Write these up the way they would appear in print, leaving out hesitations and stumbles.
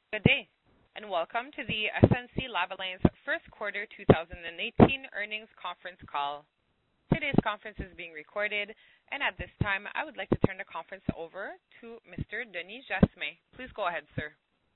Good day, and welcome to the SNC-Lavalin's first quarter 2018 earnings conference call. Today's conference is being recorded, and at this time, I would like to turn the conference over to Mr. Denis Jasmin. Please go ahead, sir.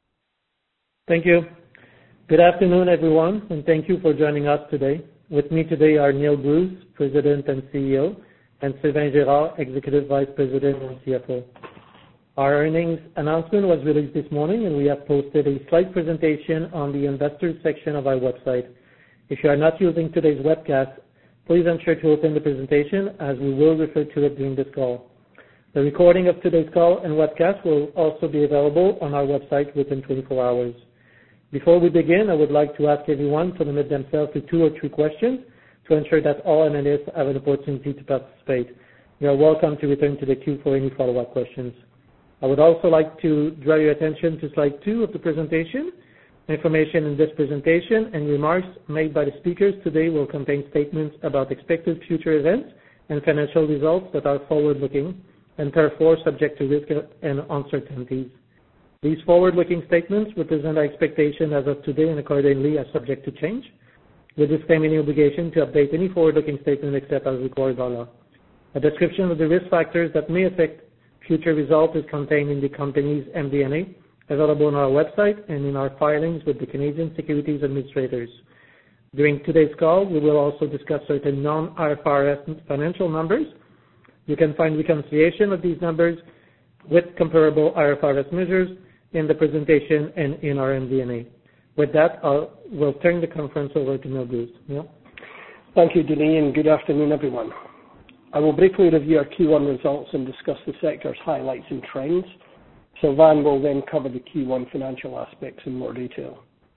Thank you. Good afternoon, everyone, and thank you for joining us today. With me today are Neil Bruce, President and CEO, and Sylvain Girard, Executive Vice President and CFO. Our earnings announcement was released this morning, and we have posted a slide presentation on the Investors section of our website. If you are not using today's webcast, please ensure to open the presentation as we will refer to it during this call. The recording of today's call and webcast will also be available on our website within 24 hours. Before we begin, I would like to ask everyone to limit themselves to 2 or 3 questions to ensure that all analysts have an opportunity to participate. You are welcome to return to the queue for any follow-up questions. I would also like to draw your attention to slide 2 of the presentation. Information in this presentation and remarks made by the speakers today will contain statements about expected future events and financial results that are forward-looking and therefore subject to risk and uncertainties. These forward-looking statements represent our expectation as of today and accordingly are subject to change. We disclaim any obligation to update any forward-looking statement except as required by law. A description of the risk factors that may affect future results is contained in the company's MD&A, available on our website and in our filings with the Canadian Securities Administrators. During today's call, we will also discuss certain non-IFRS financial numbers. You can find reconciliation of these numbers with comparable IFRS measures in the presentation and in our MD&A. With that, we'll turn the conference over to Neil Bruce. Neil? Thank you, Denis, and good afternoon, everyone. I will briefly review our Q1 results and discuss the sector's highlights and trends. Sylvain will then cover the Q1 financial aspects in more detail.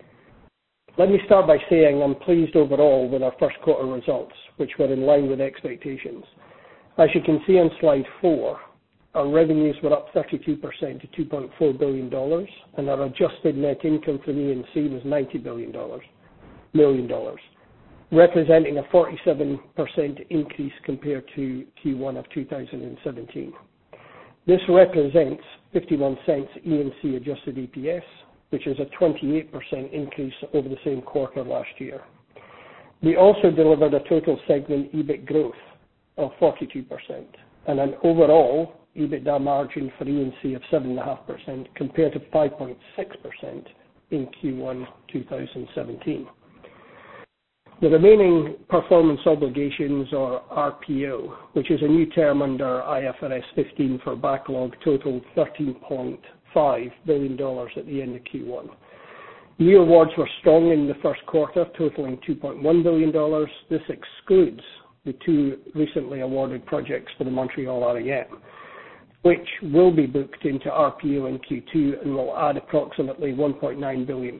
Let me start by saying I'm pleased overall with our first quarter results, which were in line with expectations. As you can see on slide 4, our revenues were up 32% to $2.4 billion, and our adjusted net income from E&C was $90 million, representing a 47% increase compared to Q1 of 2017. This represents 51 cents E&C adjusted EPS, which is a 28% increase over the same quarter last year. We also delivered a total segment EBIT growth of 42% and an overall EBITDA margin for E&C of 7.5% compared to 5.6% in Q1 2017. The remaining performance obligations, or RPO, which is a new term under IFRS 15 for backlog, totaled $13.5 billion at the end of Q1. New awards were strong in the first quarter, totaling $2.1 billion. This excludes the 2 recently awarded projects for the Montreal REM, which will be booked into RPO in Q2 and will add approximately $1.9 billion.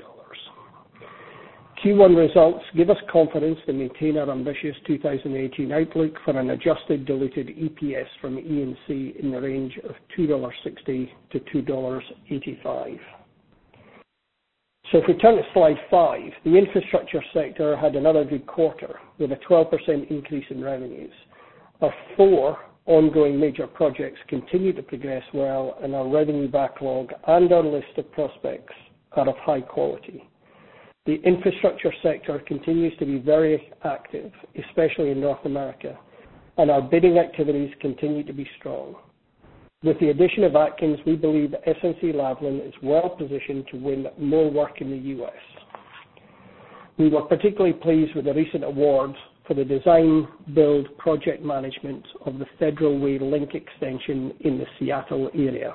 Q1 results give us confidence to maintain our ambitious 2018 outlook for an adjusted diluted EPS from E&C in the range of $2.60 to $2.85. So if we turn to slide 5, the infrastructure sector had another good quarter with a 12% increase in revenues. Our 4 ongoing major projects continue to progress well, and our revenue backlog and our list of prospects are of high quality. The infrastructure sector continues to be very active, especially in North America, and our bidding activities continue to be strong. With the addition of Atkins, we believe SNC-Lavalin is well positioned to win more work in the U.S. We were particularly pleased with the recent awards for the design, build, project management of the Federal Way Link extension in the Seattle area.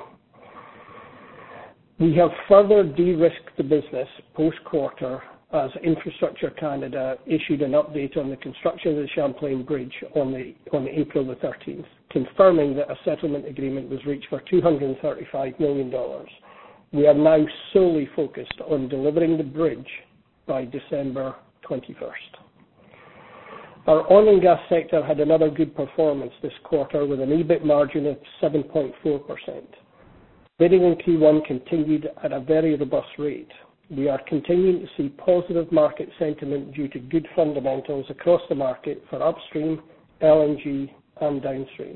We have further de-risked the business post-quarter as Infrastructure Canada issued an update on the construction of the Champlain Bridge on April the 13th, confirming that a settlement agreement was reached for $235 million. We are now solely focused on delivering the bridge by December 21st. Our oil and gas sector had another good performance this quarter with an EBIT margin of 7.4%. Bidding in Q1 continued at a very robust rate. We are continuing to see positive market sentiment due to good fundamentals across the market for upstream, LNG, and downstream.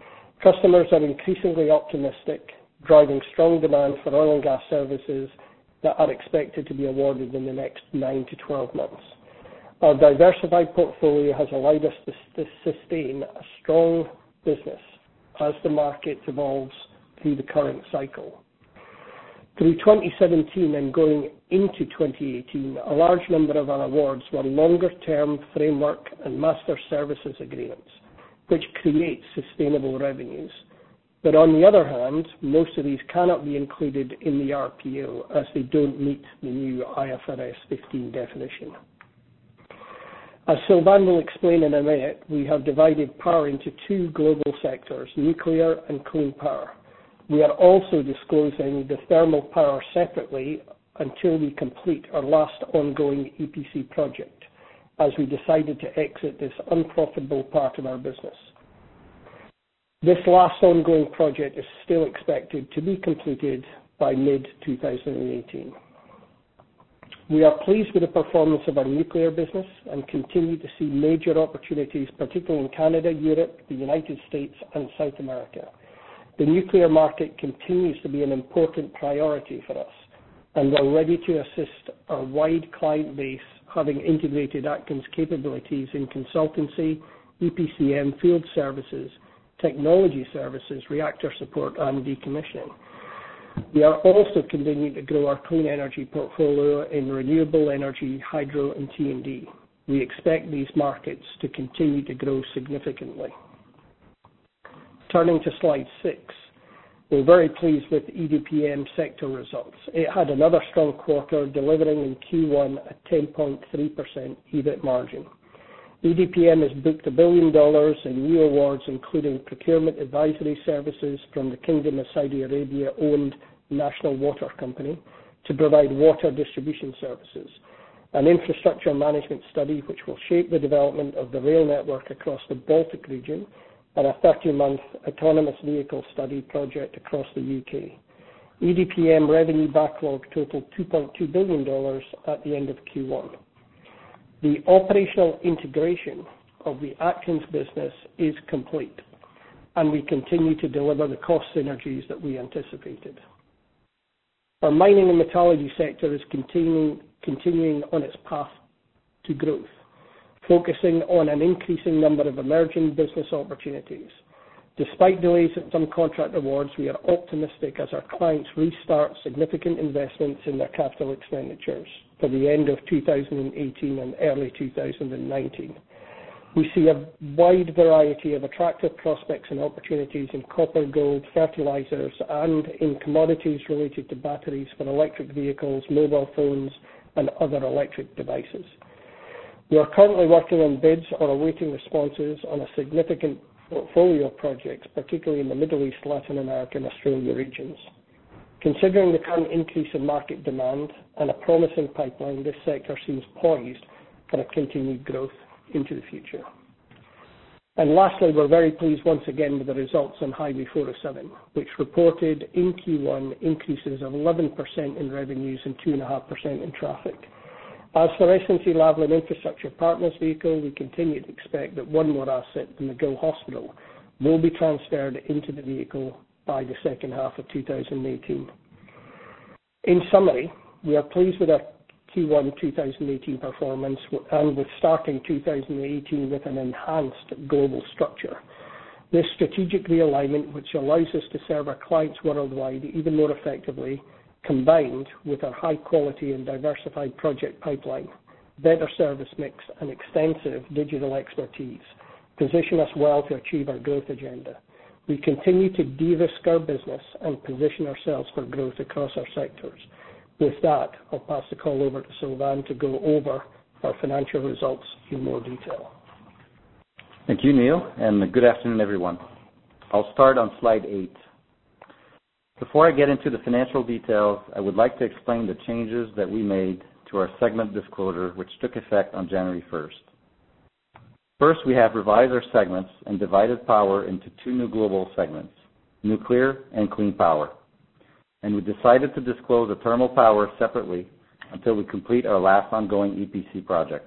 Customers are increasingly optimistic, driving strong demand for oil and gas services that are expected to be awarded in the next 9 to 12 months. Our diversified portfolio has allowed us to sustain a strong business as the market evolves through the current cycle. Through 2017 and going into 2018, a large number of our awards were longer-term framework and master services agreements, which create sustainable revenues. But on the other hand, most of these cannot be included in the RPO as they don't meet the new IFRS 15 definition. As Sylvain will explain in a minute, we have divided power into two global sectors, nuclear and clean power. We are also disclosing the thermal power separately until we complete our last ongoing EPC project, as we decided to exit this unprofitable part of our business. This last ongoing project is still expected to be completed by mid-2018. We are pleased with the performance of our nuclear business and continue to see major opportunities, particularly in Canada, Europe, the United States, and South America. The nuclear market continues to be an important priority for us, and we're ready to assist our wide client base, having integrated Atkins capabilities in consultancy, EPCM, field services, technology services, reactor support, and decommissioning. We are also continuing to grow our clean energy portfolio in renewable energy, hydro, and T&D. We expect these markets to continue to grow significantly. Turning to slide 6, we're very pleased with EDPM sector results. It had another strong quarter, delivering in Q1 a 10.3% EBIT margin. EDPM has booked $1 billion in new awards, including procurement advisory services from the Kingdom of Saudi Arabia-owned National Water Company to provide water distribution services, an infrastructure management study which will shape the development of the rail network across the Baltic region, and a 30-month autonomous vehicle study project across the UK. EDPM revenue backlog totaled $2.2 billion at the end of Q1. The operational integration of the Atkins business is complete, and we continue to deliver the cost synergies that we anticipated. Our mining and metallurgy sector is continuing on its path to growth, focusing on an increasing number of emerging business opportunities. Despite delays in some contract awards, we are optimistic as our clients restart significant investments in their capital expenditures for the end of 2018 and early 2019. We see a wide variety of attractive prospects and opportunities in copper, gold, fertilizers, and in commodities related to batteries for electric vehicles, mobile phones, and other electric devices. We are currently working on bids or awaiting responses on a significant portfolio of projects, particularly in the Middle East, Latin America, and Australia regions. Considering the current increase in market demand and a promising pipeline, this sector seems poised for a continued growth into the future. And lastly, we're very pleased once again with the results on Highway 407, which reported in Q1 increases of 11% in revenues and 2.5% in traffic. As for SNC-Lavalin Infrastructure Partners vehicle, we continue to expect that one more asset in the McGill Hospital will be transferred into the vehicle by the second half of 2018. In summary, we are pleased with our Q1 2018 performance and with starting 2018 with an enhanced global structure. This strategic realignment, which allows us to serve our clients worldwide even more effectively, combined with our high quality and diversified project pipeline, better service mix, and extensive digital expertise, position us well to achieve our growth agenda. We continue to de-risk our business and position ourselves for growth across our sectors. With that, I'll pass the call over to Sylvain to go over our financial results in more detail. Thank you, Neil, and good afternoon, everyone. I'll start on slide 8. Before I get into the financial details, I would like to explain the changes that we made to our segment disclosure, which took effect on January 1st. First, we have revised our segments and divided power into two new global segments, nuclear and clean power. And we decided to disclose the thermal power separately until we complete our last ongoing EPC project.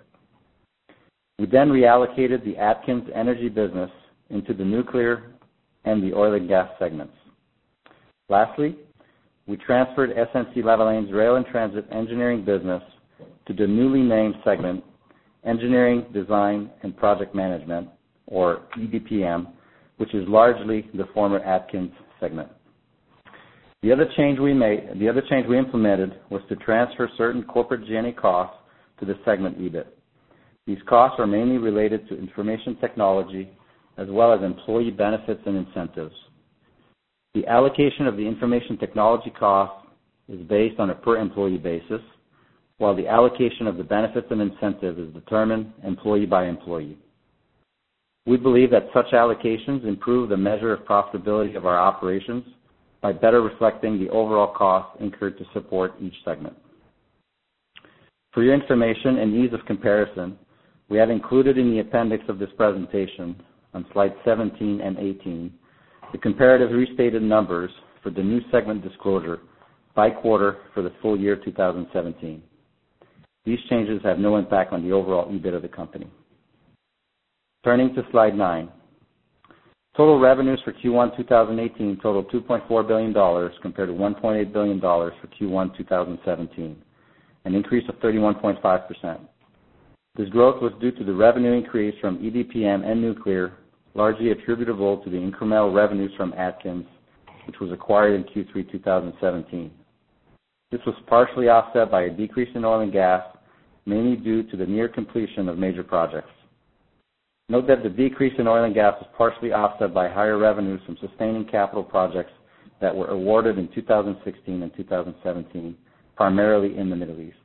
We then reallocated the Atkins energy business into the nuclear and the oil and gas segments. Lastly, we transferred SNC-Lavalain's Rail and Transit Engineering business to the newly named segment, Engineering, Design, and Project Management, or EDPM, which is largely the former Atkins segment. The other change we implemented was to transfer certain corporate G&A costs to the segment EBIT. These costs are mainly related to information technology as well as employee benefits and incentives. The allocation of the information technology cost is based on a per employee basis, while the allocation of the benefits and incentives is determined employee by employee. We believe that such allocations improve the measure of profitability of our operations by better reflecting the overall costs incurred to support each segment. For your information and ease of comparison, we have included in the appendix of this presentation, on slides 17 and 18, the comparative restated numbers for the new segment disclosure by quarter for the full year 2017. These changes have no impact on the overall EBIT of the company. Turning to slide 9. Total revenues for Q1 2018 totaled $2.4 billion compared to $1.8 billion for Q1 2017, an increase of 31.5%. This growth was due to the revenue increase from EDPM and nuclear, largely attributable to the incremental revenues from Atkins, which was acquired in Q3 2017. This was partially offset by a decrease in oil and gas, mainly due to the near completion of major projects. Note that the decrease in oil and gas was partially offset by higher revenues from sustaining capital projects that were awarded in 2016 and 2017, primarily in the Middle East.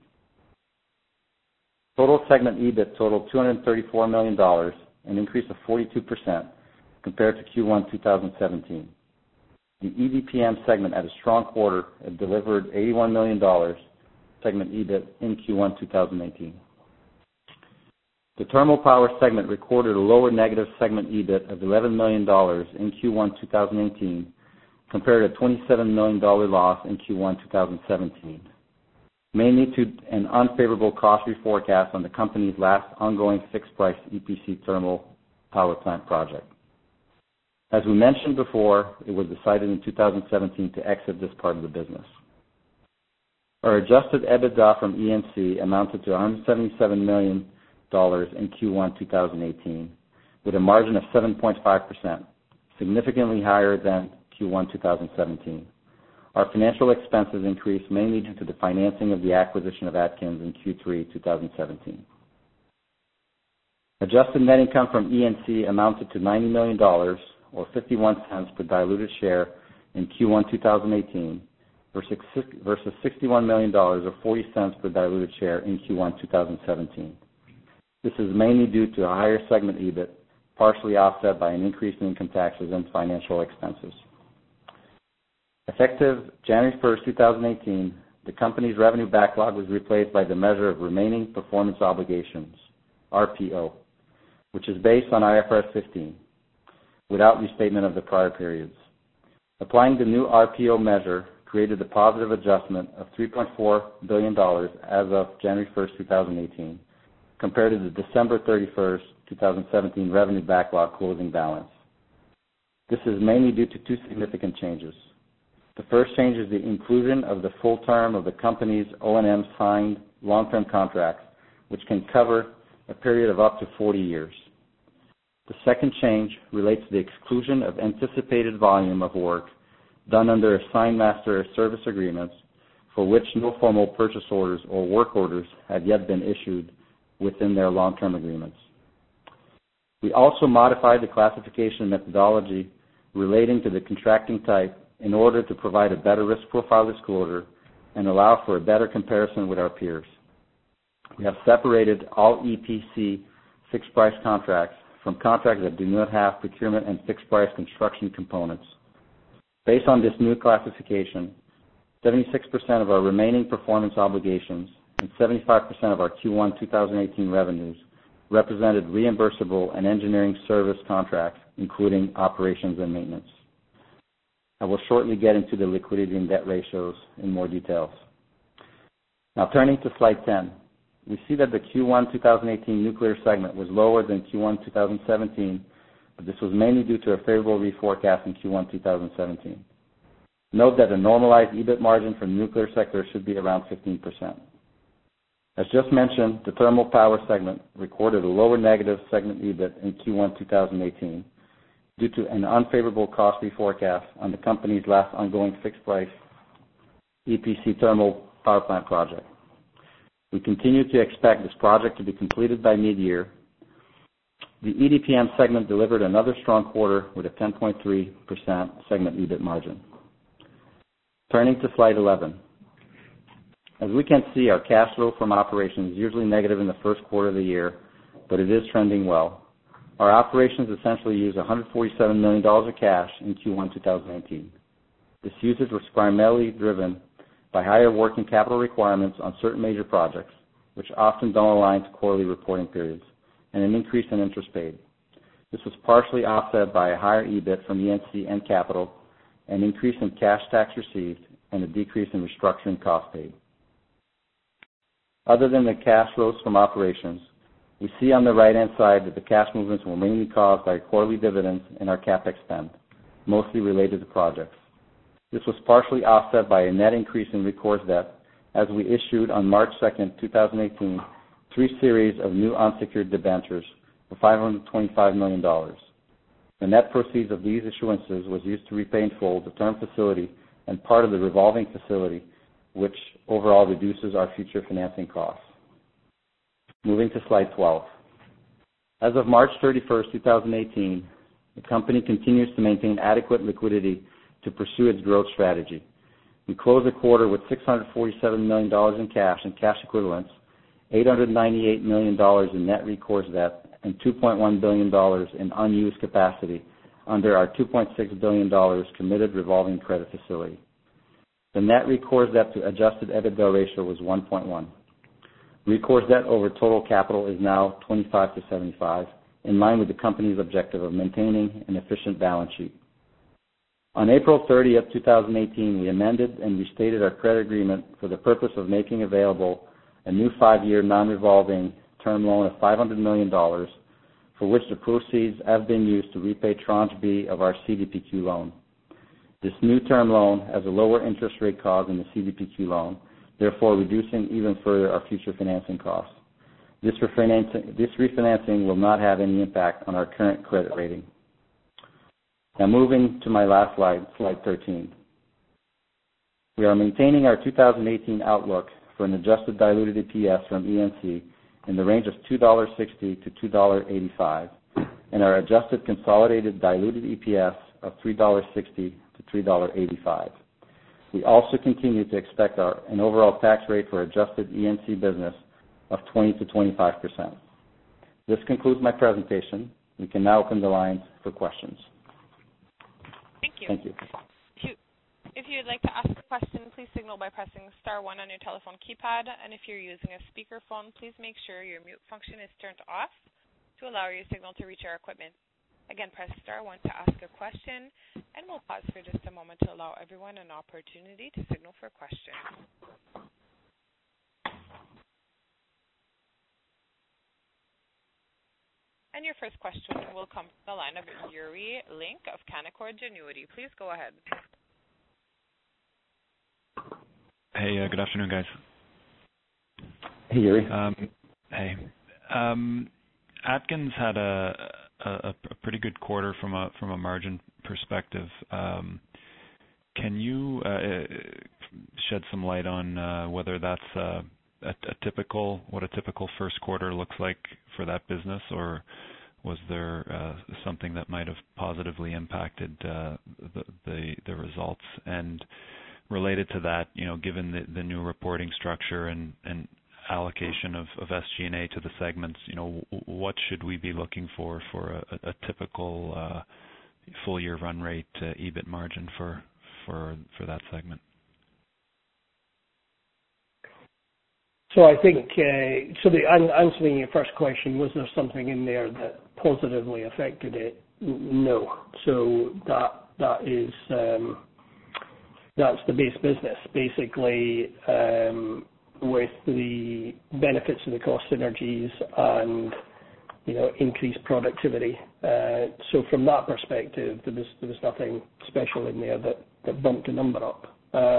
Total segment EBIT totaled $234 million, an increase of 42% compared to Q1 2017. The EDPM segment had a strong quarter and delivered $81 million segment EBIT in Q1 2018. The thermal power segment recorded a lower negative segment EBIT of $11 million in Q1 2018 compared to a $27 million loss in Q1 2017, mainly to an unfavorable cost reforecast on the company's last ongoing fixed-price EPC thermal power plant project. As we mentioned before, it was decided in 2017 to exit this part of the business. Our adjusted EBITDA from ENC amounted to $177 million in Q1 2018, with a margin of 7.5%, significantly higher than Q1 2017. Our financial expenses increased mainly due to the financing of the acquisition of Atkins in Q3 2017. Adjusted net income from ENC amounted to $90 million, or 51 cents per diluted share in Q1 2018, versus $61 million, or 40 cents per diluted share in Q1 2017. This is mainly due to a higher segment EBIT, partially offset by an increase in income taxes and financial expenses. Effective January 1, 2018, the company's revenue backlog was replaced by the measure of remaining performance obligations, RPO, which is based on IFRS 15, without restatement of the prior periods. Applying the new RPO measure created a positive adjustment of $3.4 billion as of January 1, 2018, compared to the December 31, 2017 revenue backlog closing balance. This is mainly due to two significant changes. The first change is the inclusion of the full term of the company's O&M signed long-term contracts, which can cover a period of up to 40 years. The second change relates to the exclusion of anticipated volume of work done under assigned master service agreements for which no formal purchase orders or work orders have yet been issued within their long-term agreements. We also modified the classification methodology relating to the contracting type in order to provide a better risk profile disclosure and allow for a better comparison with our peers. We have separated all EPC fixed-price contracts from contracts that do not have procurement and fixed-price construction components. Based on this new classification, 76% of our remaining performance obligations and 75% of our Q1 2018 revenues represented reimbursable and engineering service contracts, including operations and maintenance. I will shortly get into the liquidity and debt ratios in more details. Now turning to slide 10, we see that the Q1 2018 nuclear segment was lower than Q1 2017, but this was mainly due to a favorable reforecast in Q1 2017. Note that a normalized EBIT margin for the nuclear sector should be around 15%. As just mentioned, the thermal power segment recorded a lower negative segment EBIT in Q1 2018 due to an unfavorable cost reforecast on the company's last ongoing fixed-price EPC thermal power plant project. We continue to expect this project to be completed by mid-year. The EDPM segment delivered another strong quarter with a 10.3% segment EBIT margin. Turning to slide 11. As we can see, our cash flow from operations is usually negative in the first quarter of the year, but it is trending well. Our operations essentially used $147 million of cash in Q1 2018. This usage was primarily driven by higher working capital requirements on certain major projects, which often don't align to quarterly reporting periods, and an increase in interest paid. This was partially offset by a higher EBIT from ENC and Capital, an increase in cash tax received, and a decrease in restructuring costs paid. Other than the cash flows from operations, we see on the right-hand side that the cash movements were mainly caused by quarterly dividends and our CapEx spend, mostly related to projects. This was partially offset by a net increase in recourse debt as we issued on March 2, 2018, 3 series of new unsecured debentures for $525 million. The net proceeds of these issuances was used to repay in full the term facility and part of the revolving facility, which overall reduces our future financing costs. Moving to slide 12. As of March 31, 2018, the company continues to maintain adequate liquidity to pursue its growth strategy. We closed the quarter with $647 million in cash and cash equivalents, $898 million in net recourse debt, and $2.1 billion in unused capacity under our $2.6 billion committed revolving credit facility. The net recourse debt to adjusted EBITDA ratio was 1.1. Recourse debt over total capital is now 25 to 75, in line with the company's objective of maintaining an efficient balance sheet. On April 30, 2018, we amended and restated our credit agreement for the purpose of making available a new 5-year non-revolving term loan of $500 million, for which the proceeds have been used to repay Tranche B of our CDPQ loan. This new term loan has a lower interest rate cost than the CDPQ loan, therefore reducing even further our future financing costs. This refinancing will not have any impact on our current credit rating. Now moving to my last slide, slide 13. We are maintaining our 2018 outlook for an adjusted diluted EPS from ENC in the range of $2.60 to $2.85, and our adjusted consolidated diluted EPS of $3.60 to $3.85. We also continue to expect an overall tax rate for adjusted ENC business of 20 to 25%. This concludes my presentation. We can now open the lines for questions. Thank you. Thank you. If you would like to ask a question, please signal by pressing *1 on your telephone keypad, and if you're using a speakerphone, please make sure your mute function is turned off to allow your signal to reach our equipment. Again, press *1 to ask a question, and we'll pause for just a moment to allow everyone an opportunity to signal for questions. And your first question will come from the line of Yuri Lynk of Canaccord Genuity. Please go ahead. Hey, good afternoon, guys. Hey, Yuri. Hey. Atkins had a pretty good quarter from a margin perspective. Can you shed some light on whether that's what a typical first quarter looks like for that business, or was there something that might have positively impacted the results? And related to that, given the new reporting structure and allocation of SG&A to the segments, what should we be looking for a typical full-year run rate EBIT margin for that segment? So I think, answering your first question, was there something in there that positively affected it? No. So that is that's the base business, basically, with the benefits of the cost synergies and increased productivity. So from that perspective, there was nothing special in there that bumped the number up.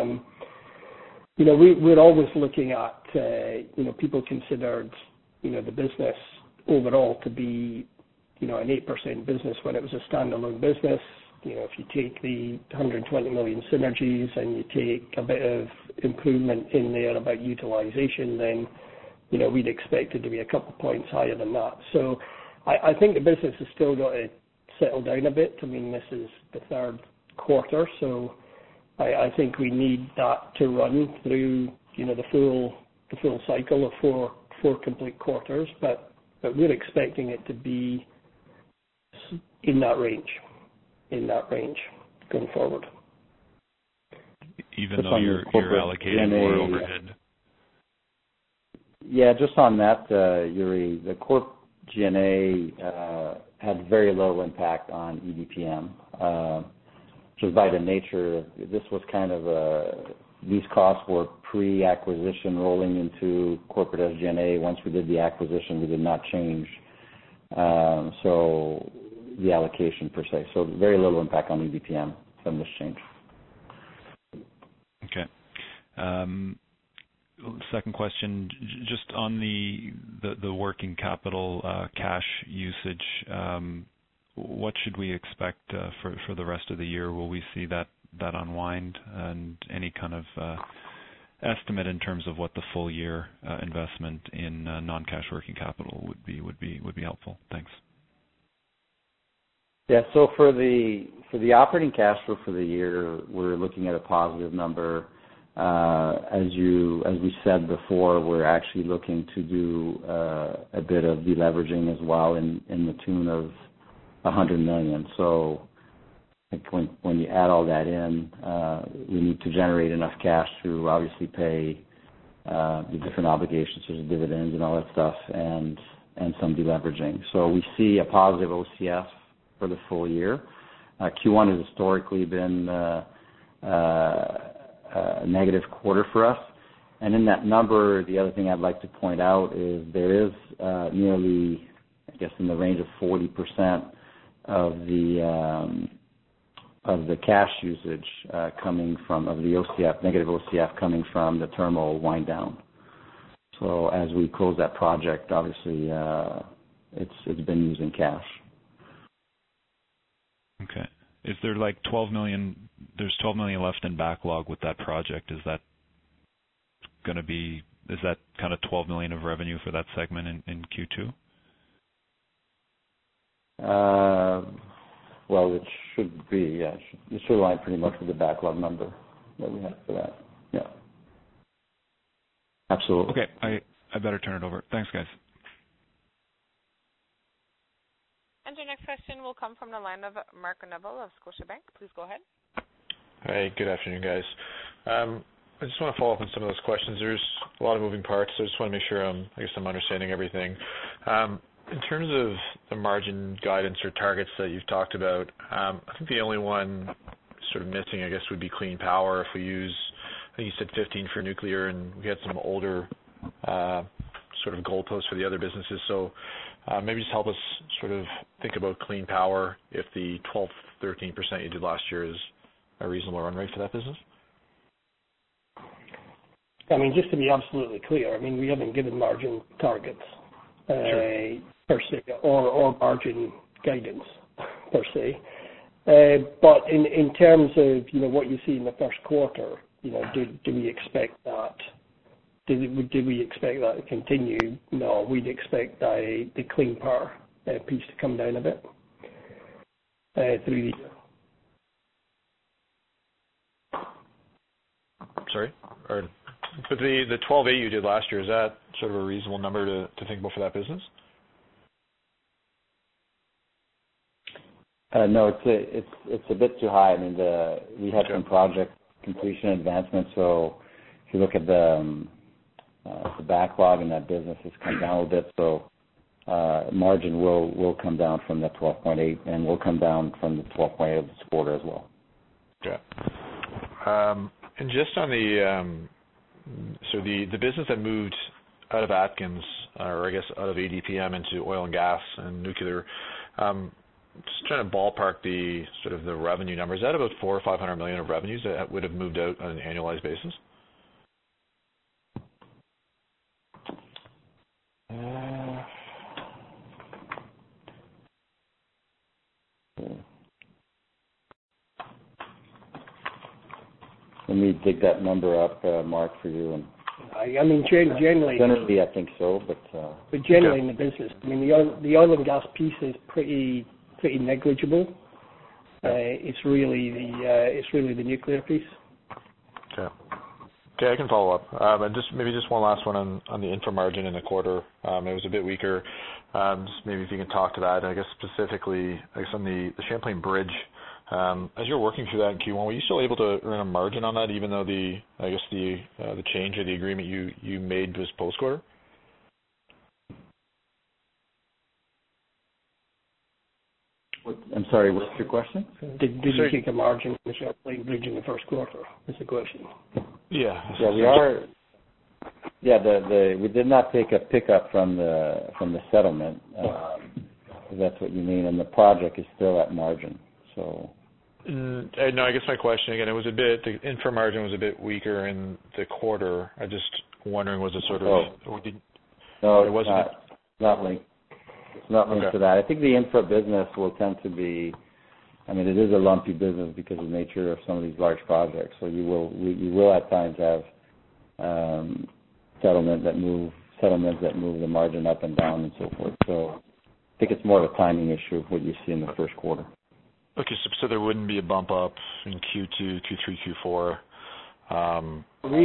We're always looking at, people considered, the business overall to be, an 8% business when it was a standalone business. If you take the 120 million synergies and you take a bit of improvement in there about utilization, then, we'd expect it to be a couple of points higher than that. So I think the business has still got to settle down a bit. I mean, this is the third quarter, so I think we need that to run through, the full cycle of four complete quarters, but we're expecting it to be in that range going forward. Even though you're allocating more overhead. Yeah, just on that, Yuri, the corp G&A had very little impact on EDPM. Just by the nature, this was kind of these costs were pre-acquisition rolling into corporate SG&A. Once we did the acquisition, we did not change so the allocation per se. So very little impact on EDPM from this change. Okay. Second question, just on the working capital cash usage, what should we expect for the rest of the year? Will we see that unwind, and any kind of estimate in terms of what the full year investment in non-cash working capital would be helpful? Thanks. Yeah. So for the operating cash flow for the year, we're looking at a positive number. As we said before, we're actually looking to do a bit of deleveraging as well in the tune of 100 million. So I think when you add all that in, we need to generate enough cash to obviously pay the different obligations, such as dividends and all that stuff, and some deleveraging. So we see a positive OCF for the full year. Q1 has historically been a negative quarter for us. And in that number, the other thing I'd like to point out is there is nearly, I guess, in the range of 40% of the cash usage coming from the OCF, negative OCF coming from the thermal wind down. So as we close that project, obviously it's been using cash. Okay. Is there like 12 million? There's 12 million left in backlog with that project. Is that kind of 12 million of revenue for that segment in Q2? Well, it should be, yeah. It should align pretty much with the backlog number that we have for that. Yeah. Absolutely. Okay. I better turn it over. Thanks, guys. And your next question will come from the line of Mark Neville of Scotiabank. Please go ahead. Hey, good afternoon, guys. I just want to follow up on some of those questions. There's a lot of moving parts, so I just want to make sure I'm understanding everything. In terms of the margin guidance or targets that you've talked about, I think the only one sort of missing, I guess, would be clean power. If we use, I think you said 15 for nuclear, and we had some older sort of goalposts for the other businesses. So maybe just help us sort of think about clean power if the 12-13% you did last year is a reasonable run rate for that business. I mean, just to be absolutely clear, I mean, we haven't given margin targets per se, or margin guidance per se. But in terms of what you see in the first quarter, do we expect that? Do we expect that to continue? No, we'd expect the clean power piece to come down a bit through the year. Sorry? But the 12.8 you did last year, is that sort of a reasonable number to think about for that business? No, it's a bit too high. I mean, we had some project completion advancements, so if you look at the backlog in that business, it's come down a bit. So margin will come down from the 12.8, and will come down from the 12.8 of this quarter as well. Yeah. And just on the business that moved out of Atkins, or I guess out of ADPM into oil and gas and nuclear, just trying to ballpark the sort of the revenue number. Is that about 400 or 500 million of revenues that would have moved out on an annualized basis? Let me dig that number up, Mark, for you. And I mean, generally, I think so, but generally in the business, I mean, the oil and gas piece is pretty negligible. It's really the nuclear piece. Okay, I can follow up. And maybe one last one on the infra margin in the quarter. It was a bit weaker. Just maybe if you can talk to that. I guess specifically, I guess on the Champlain Bridge. As you're working through that in Q1, were you still able to earn a margin on that, even though the change of the agreement you made was post quarter? I'm sorry, what's your question? Did you take a margin from the Champlain Bridge in the first quarter? Is the question. Yeah. Yeah, we are. Yeah, we did not take a pickup from the settlement. If that's what you mean, and the project is still at margin. So. No, I guess my question again, the infra margin was a bit weaker in the quarter. I just wondering, was it sort of? No, it wasn't. Not linked. It's not linked to that. I think the infra business will tend to be. I mean, it is a lumpy business because of the nature of some of these large projects. So you will at times have settlements that move the margin up and down and so forth. So I think it's more of a timing issue of what you see in the first quarter. Okay, so there wouldn't be a bump up in Q2, Q3, Q4.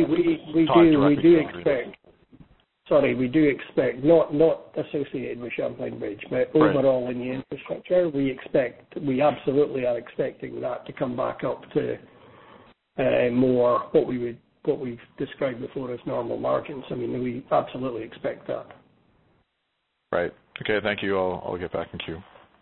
We do expect not associated with Champlain Bridge, but overall in the infrastructure, we absolutely are expecting that to come back up to more what we've described before as normal margins. I mean, we absolutely expect that. Right. Okay. Thank you. I'll get back in queue.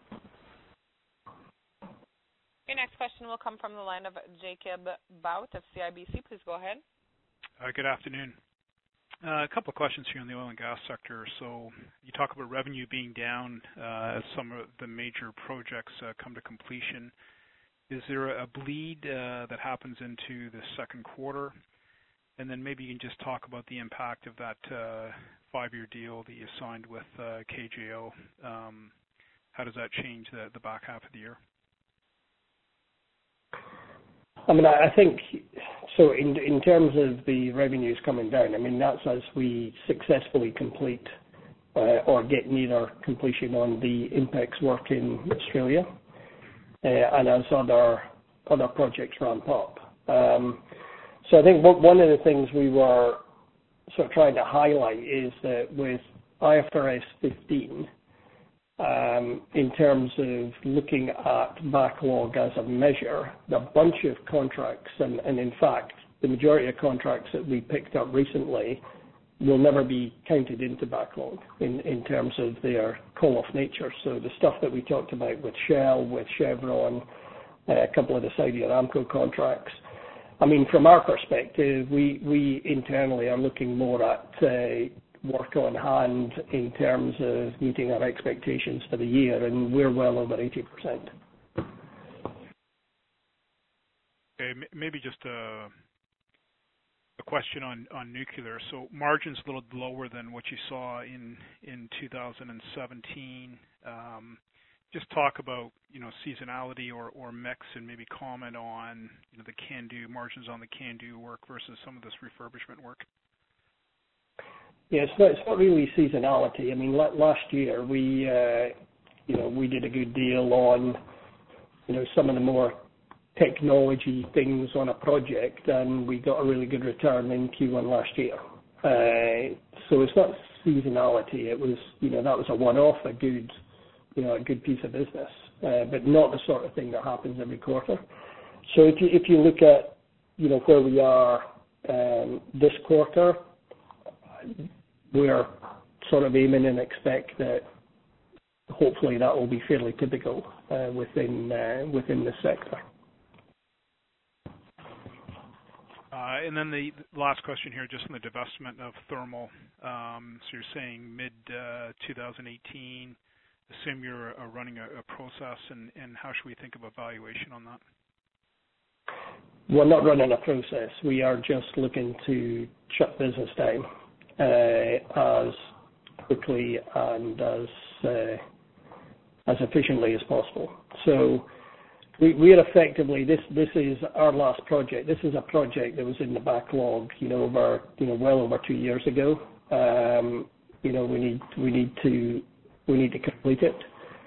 Your next question will come from the line of Jacob Bout of CIBC. Please go ahead. Good afternoon. A couple of questions here on the oil and gas sector. So you talk about revenue being down as some of the major projects come to completion. Is there a bleed that happens into the second quarter? And then maybe you can just talk about the impact of that 5-year deal that you signed with KJO. How does that change the back half of the year? I mean, I think, so in terms of the revenues coming down, I mean, that's as we successfully complete or get near completion on the INPEX work in Australia, and as other projects ramp up. So I think one of the things we were sort of trying to highlight is that with IFRS 15, in terms of looking at backlog as a measure, the bunch of contracts, and in fact, the majority of contracts that we picked up recently will never be counted into backlog in terms of their call-off nature. So the stuff that we talked about with Shell, with Chevron, a couple of the Saudi Aramco contracts, I mean, from our perspective, we internally are looking more at work on hand in terms of meeting our expectations for the year, and we're well over 80%. Okay, maybe just a question on nuclear. So margins a little lower than what you saw in 2017. Just talk about seasonality or mix, and maybe comment on the CANDU margins on the CANDU work versus some of this refurbishment work. Yeah, it's not really seasonality. I mean, last year we did a good deal on some of the more technology things on a project, and we got a really good return in Q1 last year. So it's not seasonality. It was that was a one-off, a good piece of business, but not the sort of thing that happens every quarter. So if you look at where we are this quarter, we're sort of aiming and expect that hopefully that will be fairly typical within the sector. And then the last question here, just on the divestment of thermal. So you're saying mid 2018. assume you're running a process, and how should we think of evaluation on that? We're not running a process. We are just looking to shut business down as quickly and as efficiently as possible. So we are effectively, this is our last project. This is a project that was in the backlog, well over 2 years ago. We need to complete it.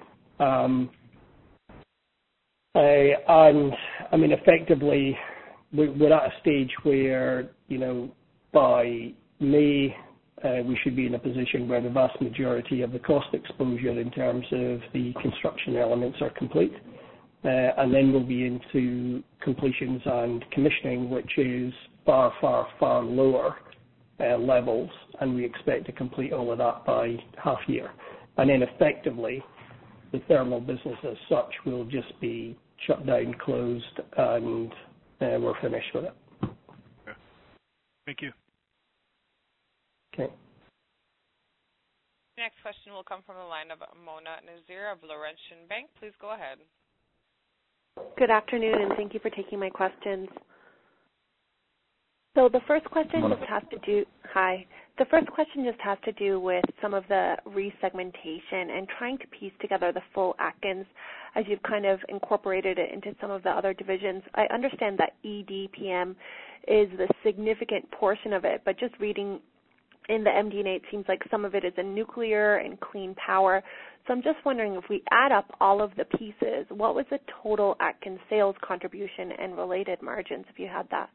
And I mean, effectively, we're at a stage where, by May, we should be in a position where the vast majority of the cost exposure in terms of the construction elements are complete. And then we'll be into completions and commissioning, which is far, far, far lower levels, and we expect to complete all of that by half year. And then effectively, the thermal business as such will just be shut down, closed, and we're finished with it. Okay. Thank you. Okay. Next question will come from the line of Mona Nazir of Laurentian Bank. Please go ahead. Good afternoon, and thank you for taking my questions. So the first question just has to do. Hi. The first question just has to do with some of the resegmentation and trying to piece together the full Atkins as you've kind of incorporated it into some of the other divisions. I understand that EDPM is the significant portion of it, but just reading in the MD&A, it seems like some of it is in nuclear and clean power. So I'm just wondering, if we add up all of the pieces, what was the total Atkins sales contribution and related margins, if you had that?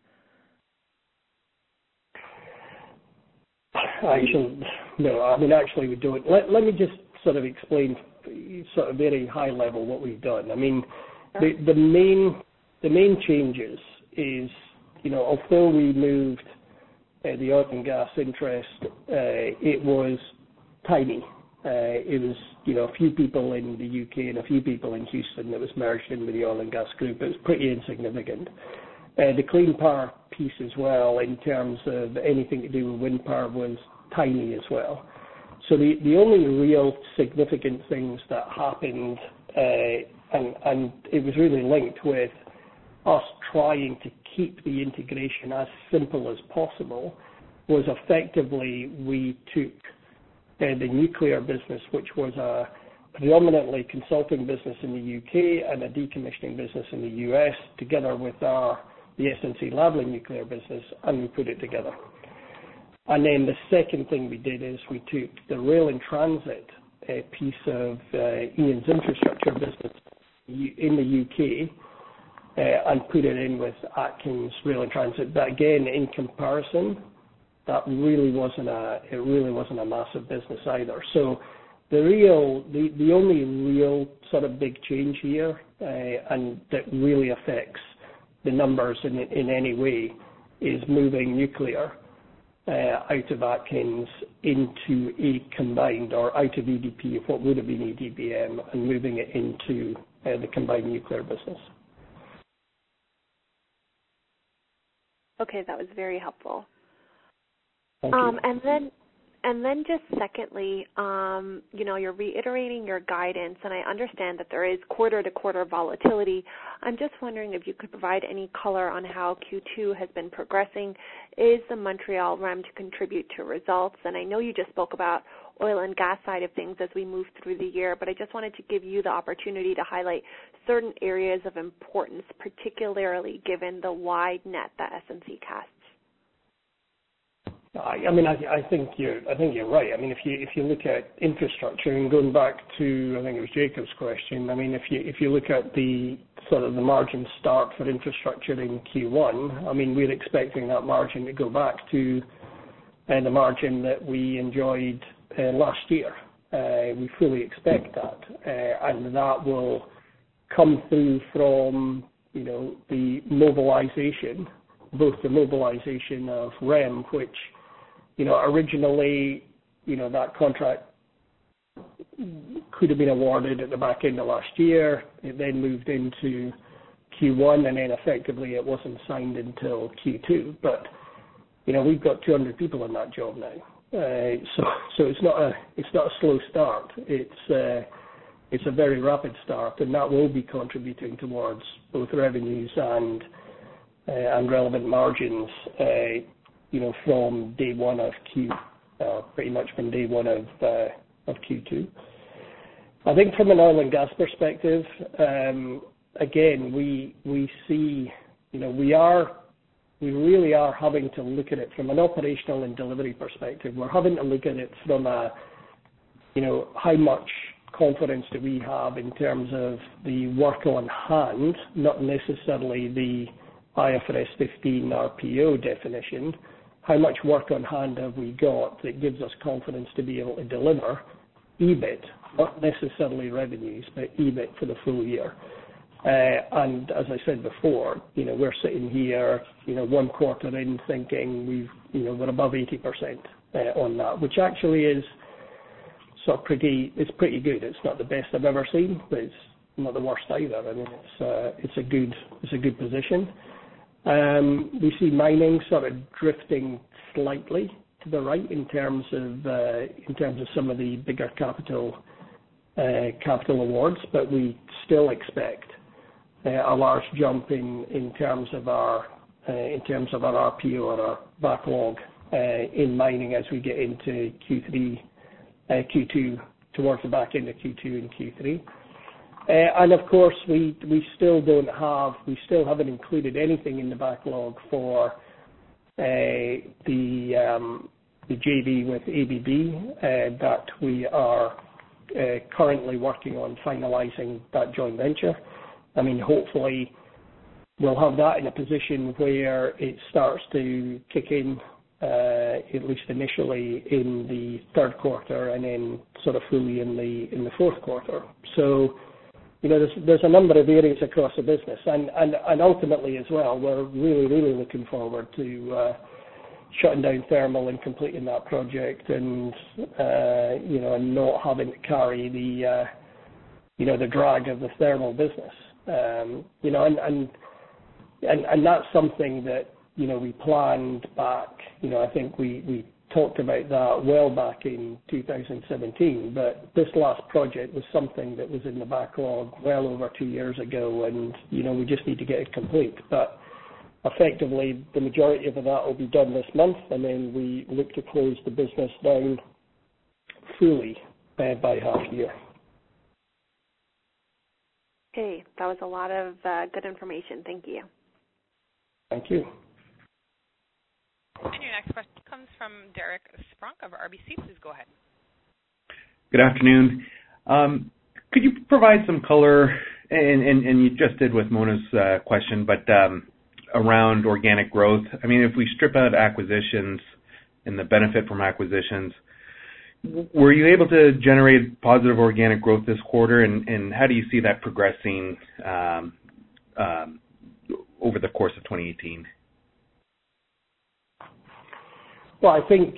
Actually we don't. Let me just sort of explain sort of very high level what we've done. I mean, the main changes is, although we moved the oil and gas interest, it was tiny. It was, a few people in the UK and a few people in Houston that was merged in with the oil and gas group. It was pretty insignificant. The clean power piece as well, in terms of anything to do with wind power, was tiny as well. So the only real significant things that happened, and it was really linked with us trying to keep the integration as simple as possible, was effectively we took the nuclear business, which was a predominantly consulting business in the UK and a decommissioning business in the US, together with the SNC-Lavalin nuclear business, and we put it together. And then the second thing we did is we took the rail and transit piece of Ian's infrastructure business in the UK and put it in with Atkins Rail and Transit. But again, in comparison, that really wasn't a massive business either. So the only real sort of big change here, and that really affects the numbers in any way, is moving nuclear out of Atkins into a combined, or out of EDP, of what would have been EDPM, and moving it into the combined nuclear business. Okay, that was very helpful. Thank you. And then just secondly, you're reiterating your guidance, and I understand that there is quarter-to-quarter volatility. I'm just wondering if you could provide any color on how Q2 has been progressing. Is the Montreal REM to contribute to results? And I know you just spoke about oil and gas side of things as we move through the year, but I just wanted to give you the opportunity to highlight certain areas of importance, particularly given the wide net that SNC casts. I think you're right. I mean, if you look at infrastructure, and going back to, I think it was Jacob's question, I mean, if you look at the sort of the margin start for infrastructure in Q1, I mean, we're expecting that margin to go back to the margin that we enjoyed last year. We fully expect that, and that will come through from the mobilization, both the mobilization of REM, which originally, that contract could have been awarded at the back end of last year. It then moved into Q1, and then effectively it wasn't signed until Q2. But, we've got 200 people on that job now. So it's not a slow start. It's it's a very rapid start, and that will be contributing towards both revenues and relevant margins, from day one of pretty much from day one of Q2. I think from an oil and gas perspective, again, we see, we really are having to look at it from an operational and delivery perspective. We're having to look at it from a, how much confidence do we have in terms of the work on hand, not necessarily the IFRS 15 RPO definition. How much work on hand have we got that gives us confidence to be able to deliver EBIT, not necessarily revenues, but EBIT for the full year. And as I said before, we're sitting here, 1 quarter in thinking we're above 80% on that, which actually is it's pretty good. It's not the best I've ever seen, but it's not the worst either. I mean, it's a good position. We see mining sort of drifting slightly to the right in terms of some of the bigger capital awards, but we still expect a large jump in terms of our RPO or our backlog in mining as we get into Q2 towards the back end of Q2 and Q3. And of course, we still haven't included anything in the backlog for the JV with ABB that we are currently working on finalizing that joint venture. I mean, hopefully we'll have that in a position where it starts to kick in, at least initially in the third quarter, and then sort of fully in the fourth quarter. So, there's a number of areas across the business, and ultimately as well, we're really, really looking forward to shutting down thermal and completing that project, and and not having to carry the drag of the thermal business. And that's something that we planned back. I think we talked about that well back in 2017, but this last project was something that was in the backlog well over 2 years ago, and we just need to get it complete. But effectively, the majority of that will be done this month, and then we look to close the business down fully by half year. Okay, that was a lot of good information. Thank you. Thank you. And your next question comes from Derek Spronk of RBC. Please go ahead. Good afternoon. Could you provide some color, and you just did with Mona's question, but around organic growth? I mean, if we strip out acquisitions and the benefit from acquisitions, were you able to generate positive organic growth this quarter, and how do you see that progressing over the course of 2018? Well, I think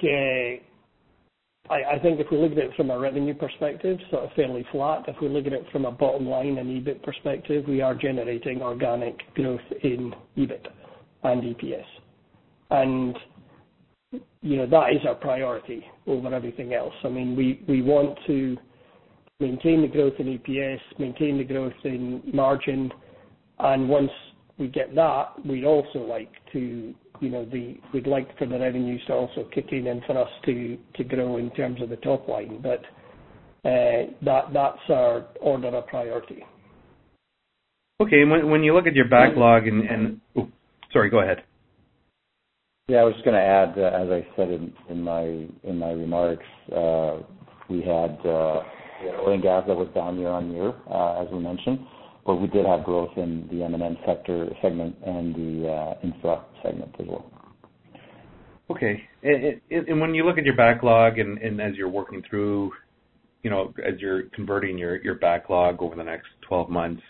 if we look at it from a revenue perspective, sort of fairly flat. If we look at it from a bottom line and EBIT perspective, we are generating organic growth in EBIT and EPS. And, that is our priority over everything else. I mean, we want to maintain the growth in EPS, maintain the growth in margin, and once we get that, we'd also like to, we'd like for the revenues to also kick in and for us to grow in terms of the top line. But that's our order of priority. Okay, and when you look at your backlog sorry, go ahead. Yeah, I was just going to add, as I said in my remarks, we had oil and gas that was down year on year, as we mentioned, but we did have growth in the M&M segment and the infra segment as well. Okay, and when you look at your backlog and as you're working through, as you're converting your backlog over the next 12 months,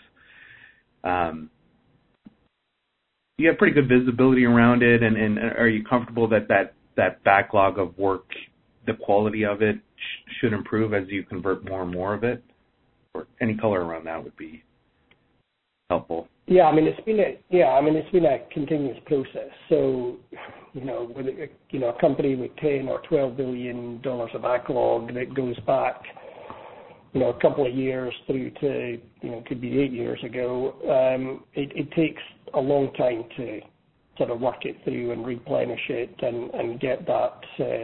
you have pretty good visibility around it, and are you comfortable that backlog of work, the quality of it should improve as you convert more and more of it? Or any color around that would be helpful. Yeah, I mean it's been a continuous process. So, with a company with $10 or $12 billion of backlog that goes back, a couple of years through to, could be 8 years ago, it takes a long time to sort of work it through and replenish it and get that,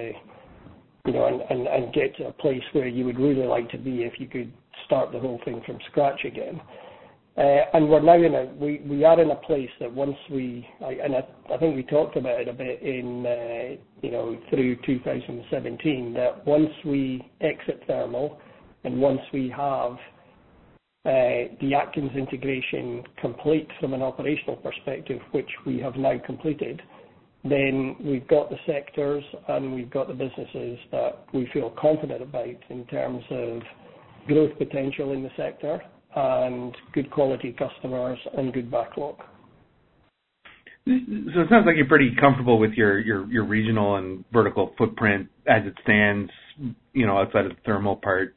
and get to a place where you would really like to be if you could start the whole thing from scratch again. And we're now we are in a place that once I think we talked about it a bit in, through 2017, that once we exit thermal and once we have the Atkins integration complete from an operational perspective, which we have now completed, then we've got the sectors and we've got the businesses that we feel confident about in terms of growth potential in the sector and good quality customers and good backlog. So it sounds like you're pretty comfortable with your regional and vertical footprint as it stands, outside of the thermal part.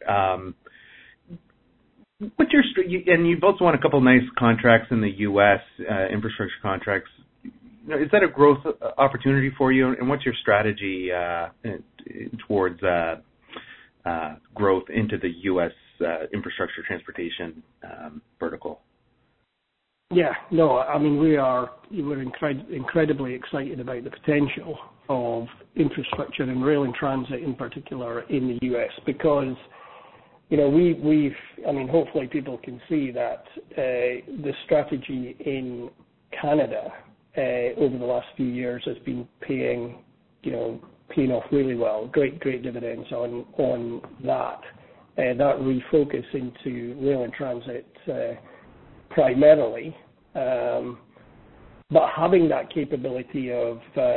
And you've also won a couple of nice contracts in the U.S., infrastructure contracts. Is that a growth opportunity for you? And what's your strategy towards growth into the U.S. Infrastructure transportation vertical? Yeah, no, I mean, we're incredibly excited about the potential of infrastructure and rail and transit in particular in the U.S. because, hopefully people can see that the strategy in Canada over the last few years has been paying off really well. Great dividends on that. That refocus into rail and transit primarily, but having that capability of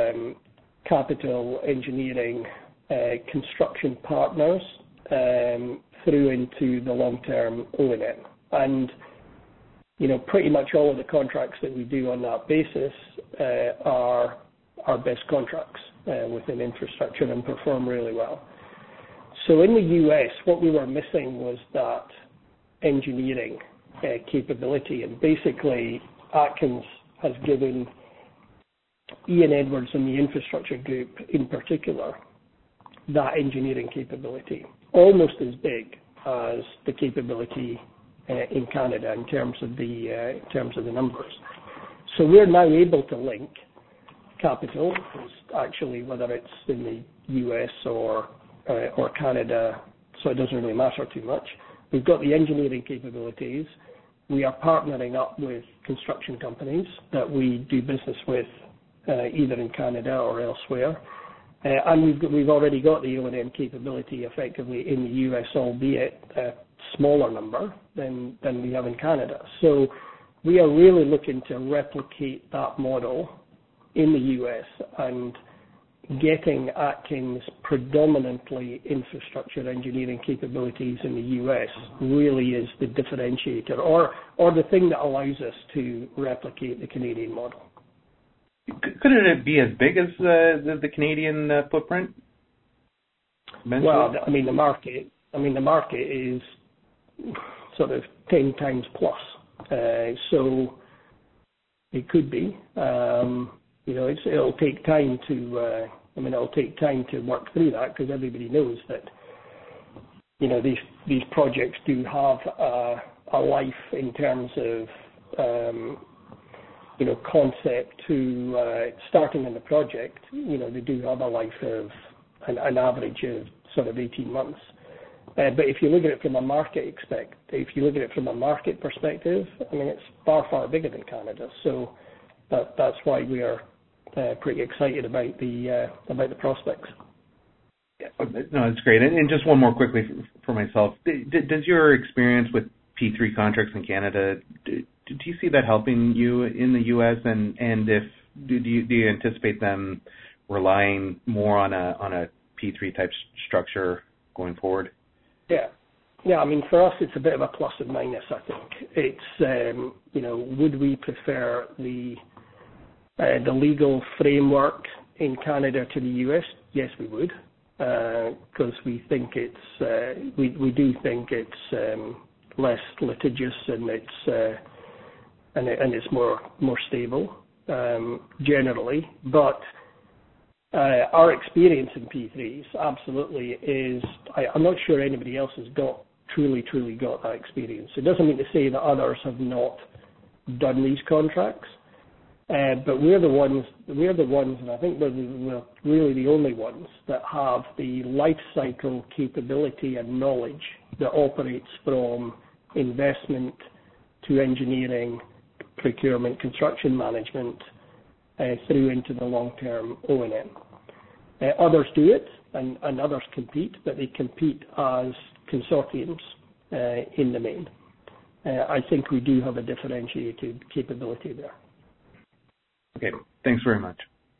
capital engineering construction partners through into the long-term O&M. And, pretty much all of the contracts that we do on that basis are our best contracts within infrastructure and perform really well. So in the U.S., what we were missing was that engineering capability, and basically Atkins has given Ian Edwards and the infrastructure group in particular that engineering capability, almost as big as the capability in Canada in terms of the numbers. So we're now able to link capital, actually whether it's in the U.S. or Canada, so it doesn't really matter too much. We've got the engineering capabilities. We are partnering up with construction companies that we do business with either in Canada or elsewhere. And we've already got the O&M capability effectively in the U.S., albeit a smaller number than we have in Canada. So we are really looking to replicate that model in the U.S. and getting Atkins predominantly infrastructure engineering capabilities in the U.S. really is the differentiator or the thing that allows us to replicate the Canadian model. Couldn't it be as big as the Canadian footprint? Eventually? Well, the market is sort of 10 times plus. So it could be. It'll take time to work through that because everybody knows that these projects do have a life in terms of concept to starting in the project. They do have a life of an average of sort of 18 months. But if you look at it from a market perspective, it's far bigger than Canada. So that's why we are pretty excited about the prospects. No, that's great. And just one more quickly for myself. Does your experience with P3 contracts in Canada, do you see that helping you in the U.S. and if do you anticipate them relying more on a P3 type structure going forward? Yeah. For us, it's a bit of a plus and minus. I think it's would we prefer the legal framework in Canada to the U.S.? Yes, we would, because we think it's we do think it's less litigious and it's more stable generally. But our experience in P3s absolutely is. I'm not sure anybody else has got truly got that experience. It doesn't mean to say that others have not done these contracts, but we're the ones, and I think we're really the only ones that have the life cycle capability and knowledge that operates from investment to engineering, procurement, construction management, through into the long-term O&M. Others do it, and others compete, but they compete as consortiums in the main. I think we do have a differentiated capability there. Okay, thanks very much.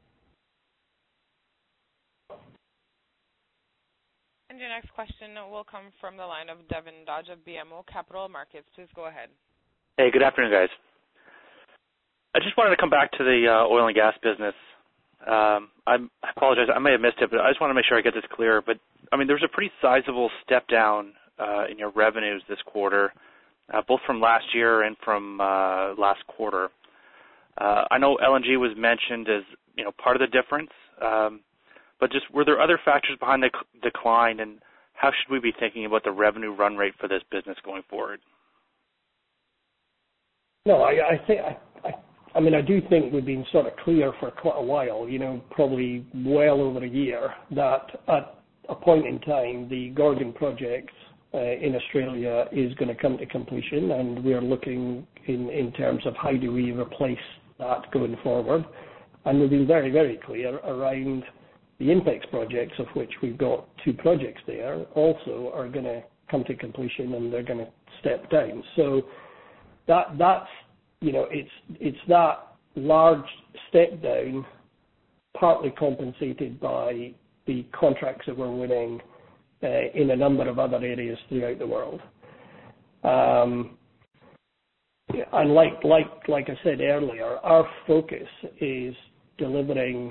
And your next question will come from the line of Devin Dodge of BMO Capital Markets. Please go ahead. Hey, good afternoon, guys. I just wanted to come back to the oil and gas business. I apologize, I may have missed it, but I just want to make sure I get this clear. But, I mean, there's a pretty sizable step down in your revenues this quarter, both from last year and from last quarter. I know LNG was mentioned as, part of the difference, but just were there other factors behind the decline, and how should we be thinking about the revenue run rate for this business going forward? No, I do think we've been sort of clear for quite a while, probably well over a year, that at a point in time, the Gorgon project in Australia is going to come to completion, and we're looking in terms of how do we replace that going forward. And we've been very, very clear around the INPEX projects, of which we've got 2 projects there, also are going to come to completion, and they're going to step down. So that's it's that large step down, partly compensated by the contracts that we're winning in a number of other areas throughout the world. And like I said earlier, our focus is delivering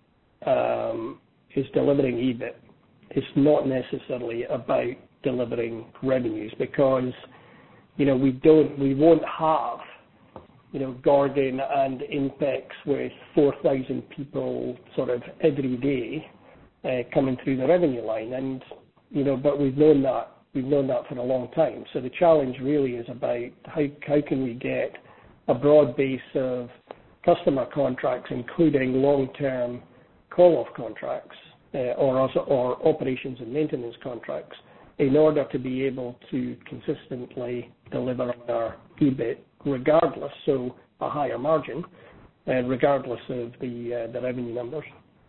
EBIT. It's not necessarily about delivering revenues, because we won't have Gorgon and INPEX with 4,000 people sort of every day coming through the revenue line, and but we've known that for a long time. So the challenge really is about how can we get a broad base of customer contracts, including long-term call-off contracts or operations and maintenance contracts, in order to be able to consistently deliver on our EBIT, regardless, so a higher margin, regardless of the revenue numbers.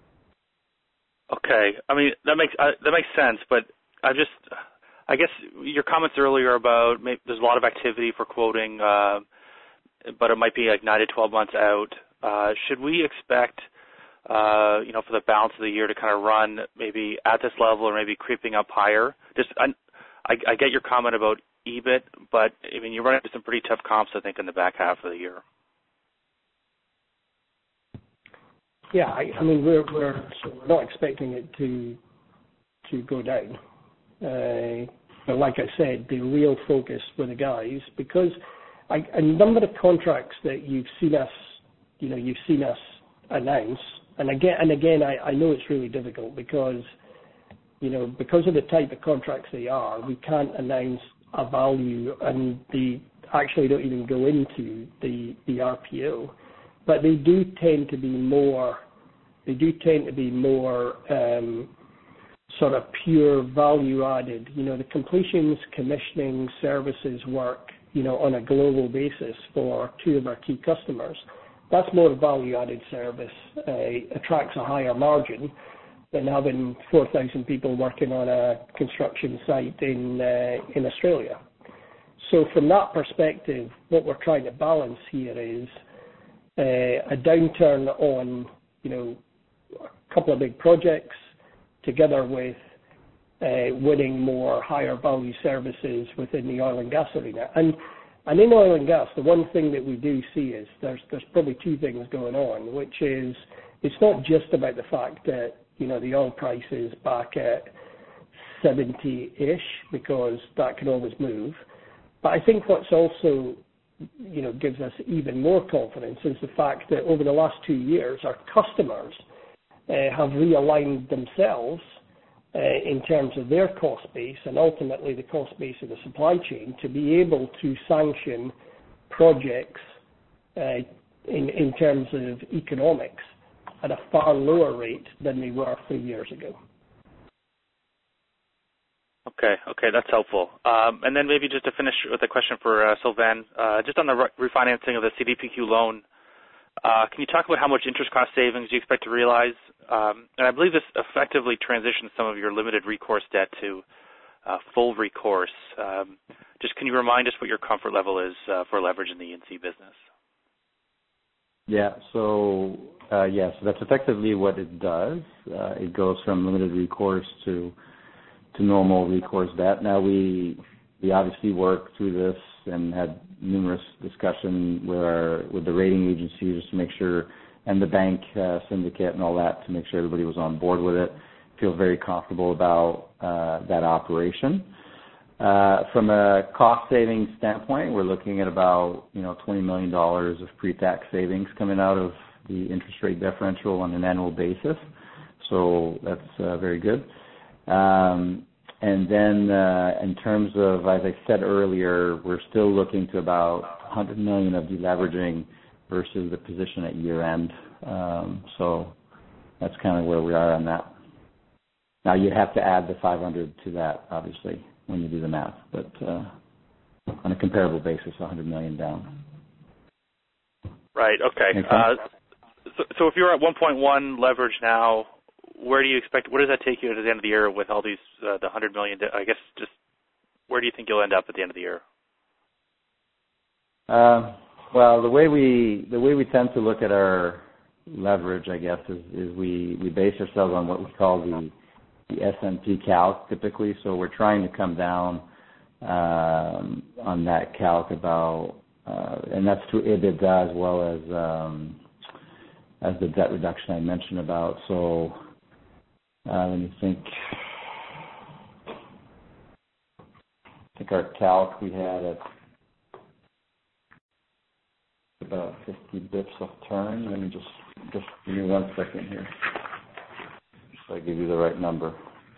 Okay, I mean that makes sense, but I guess your comments earlier about there's a lot of activity for quoting, but it might be like 9 to 12 months out. Should we expect, for the balance of the year to kind of run maybe at this level or maybe creeping up higher? I get your comment about EBIT, but I mean you're running into some pretty tough comps, I think, in the back half of the year. Yeah, I mean we're not expecting it to go down. But like I said, the real focus with the guys, because a number of contracts that you've seen us announce, and again, I know it's really difficult because of the type of contracts they are, we can't announce a value, and they actually don't even go into the RPO, but they do tend to be more sort of pure value added. The completions, commissioning, services work, on a global basis for 2 of our key customers. That's more value added service, attracts a higher margin than having 4,000 people working on a construction site in Australia. So from that perspective, what we're trying to balance here is a downturn on, a couple of big projects, together with winning more higher value services within the oil and gas arena. And in oil and gas, the one thing that we do see is there's probably 2 things going on, which is it's not just about the fact that, the oil price is back at 70-ish, because that can always move. But I think what's also, gives us even more confidence is the fact that over the last 2 years, our customers have realigned themselves in terms of their cost base and ultimately the cost base of the supply chain to be able to sanction projects in terms of economics at a far lower rate than they were 3 years ago. Okay, that's helpful. And then maybe just to finish with a question for Sylvain, just on the refinancing of the CDPQ loan, can you talk about how much interest cost savings you expect to realize? And I believe this effectively transitions some of your limited recourse debt to full recourse. Just can you remind us what your comfort level is for leverage in the E&C business? So that's effectively what it does. It goes from limited recourse to normal recourse debt. Now we obviously worked through this and had numerous discussions with the rating agencies just to make sure, and the bank syndicate and all that, to make sure everybody was on board with it. Feel very comfortable about that operation. From a cost savings standpoint, we're looking at about $20 million of pre-tax savings coming out of the interest rate differential on an annual basis. So that's very good. And then in terms of, as I said earlier, we're still looking to about $100 million of deleveraging versus the position at year end. So that's kind of where we are on that. Now you have to add the 500 to that, obviously, when you do the math, but on a comparable basis, 100 million down. Right. Okay. So if you're at 1.1 leverage now, where do you expect? Where does that take you to the end of the year with all these the 100 million? I guess just where do you think you'll end up at the end of the year? Well, the way we tend to look at our leverage, I guess, is we base ourselves on what we call the S&P calc typically. So we're trying to come down on that calc about, and that's through EBITDA as well as the debt reduction I mentioned about. So let me think. I think our calc we had at about 50 bips of turn. Let me just give me 1 second here, so I give you the right number.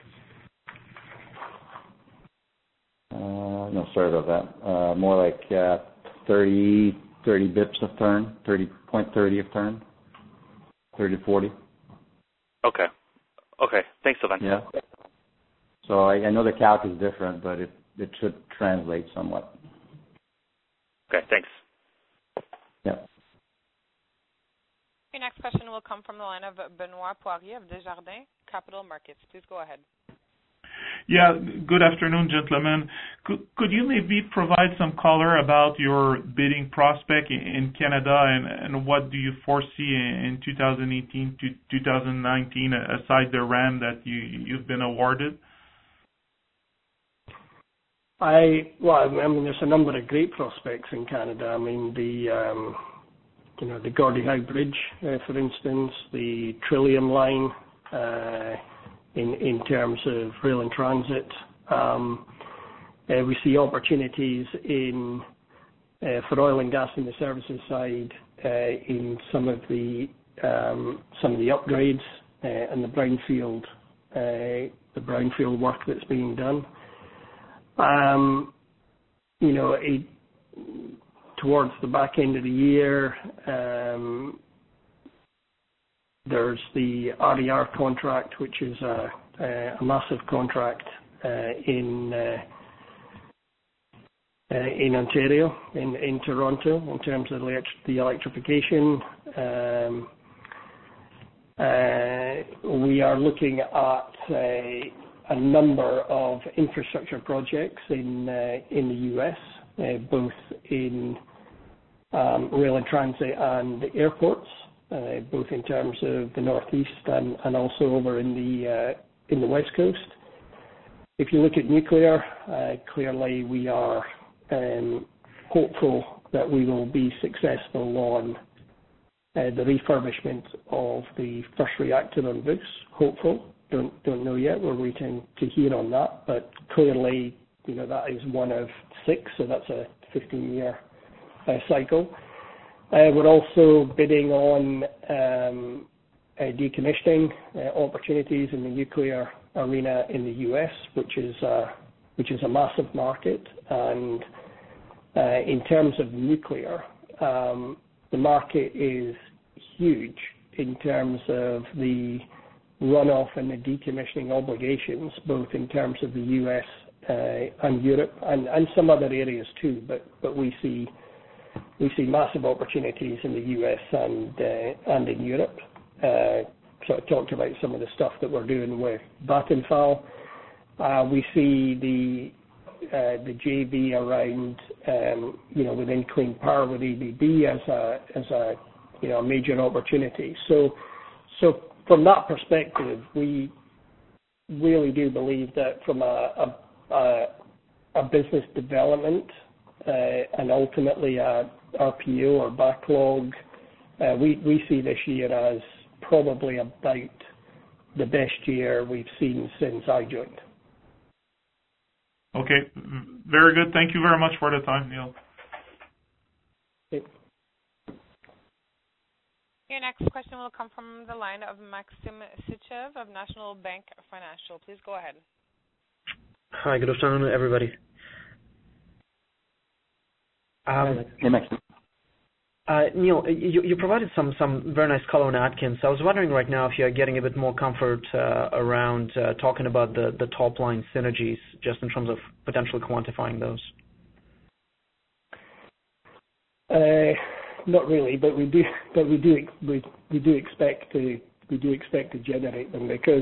No, sorry about that. More like 30 bips of turn, 30.30 of turn, 30 to 40. Okay. Thanks, Sylvain. Yeah. So I know the calc is different, but it should translate somewhat. Okay, thanks. Yeah. Your next question will come from the line of Benoit Poirier of Desjardins Capital Markets. Please go ahead. Yeah, good afternoon, gentlemen. Could you maybe provide some color about your bidding prospect in Canada and what do you foresee in 2018 to 2019 aside the RAM that you've been awarded? There's a number of great prospects in Canada. I mean, the Gordie Howe Bridge, for instance, the Trillium Line, in terms of rail and transit. We see opportunities for oil and gas in the services side in some of the upgrades and the brownfield work that's being done. Towards the back end of the year, there's the RER contract, which is a massive contract in Ontario, in Toronto, in terms of the electrification. We are looking at a number of infrastructure projects in the U.S., both in rail and transit and airports, both in terms of the Northeast and also over in the West Coast. If you look at nuclear, clearly we are hopeful that we will be successful on the refurbishment of the first reactor on Bruce. Hopeful. Don't know yet. We're waiting to hear on that. But clearly, that is one of 6, so that's a 15-year cycle. We're also bidding on decommissioning opportunities in the nuclear arena in the U.S., which is a massive market. And in terms of nuclear, the market is huge in terms of the runoff and the decommissioning obligations, both in terms of the U.S. And Europe and some other areas too. But we see massive opportunities in the U.S. and in Europe. So I talked about some of the stuff that we're doing with Vattenfall. We see the JV around within clean power with ABB as a major opportunity. So from that perspective, we really do believe that from a business development and ultimately a RPO or backlog, we see this year as probably about the best year we've seen since I joined. Okay, very good. Thank you very much for the time, Neil. Okay. Your next question will come from the line of Maxim Sytchev of National Bank Financial. Please go ahead. Hi, good afternoon, everybody. Hey, Maxim. Neil, you provided some very nice color on Atkins. I was wondering right now if you're getting a bit more comfort around talking about the top line synergies, just in terms of potentially quantifying those. Not really, but we do expect to generate them, because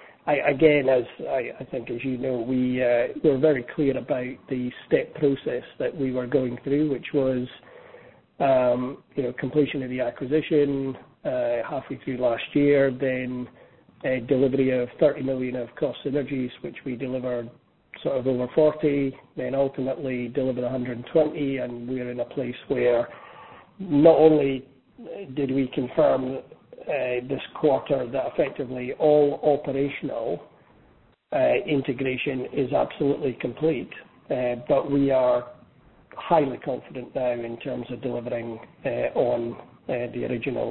I think as you know, we're very clear about the step process that we were going through, which was completion of the acquisition halfway through last year, then delivery of 30 million of cost synergies, which we delivered sort of over 40, then ultimately delivered 120, and we're in a place where not only did we confirm this quarter that effectively all operational integration is absolutely complete, but we are highly confident now in terms of delivering on the original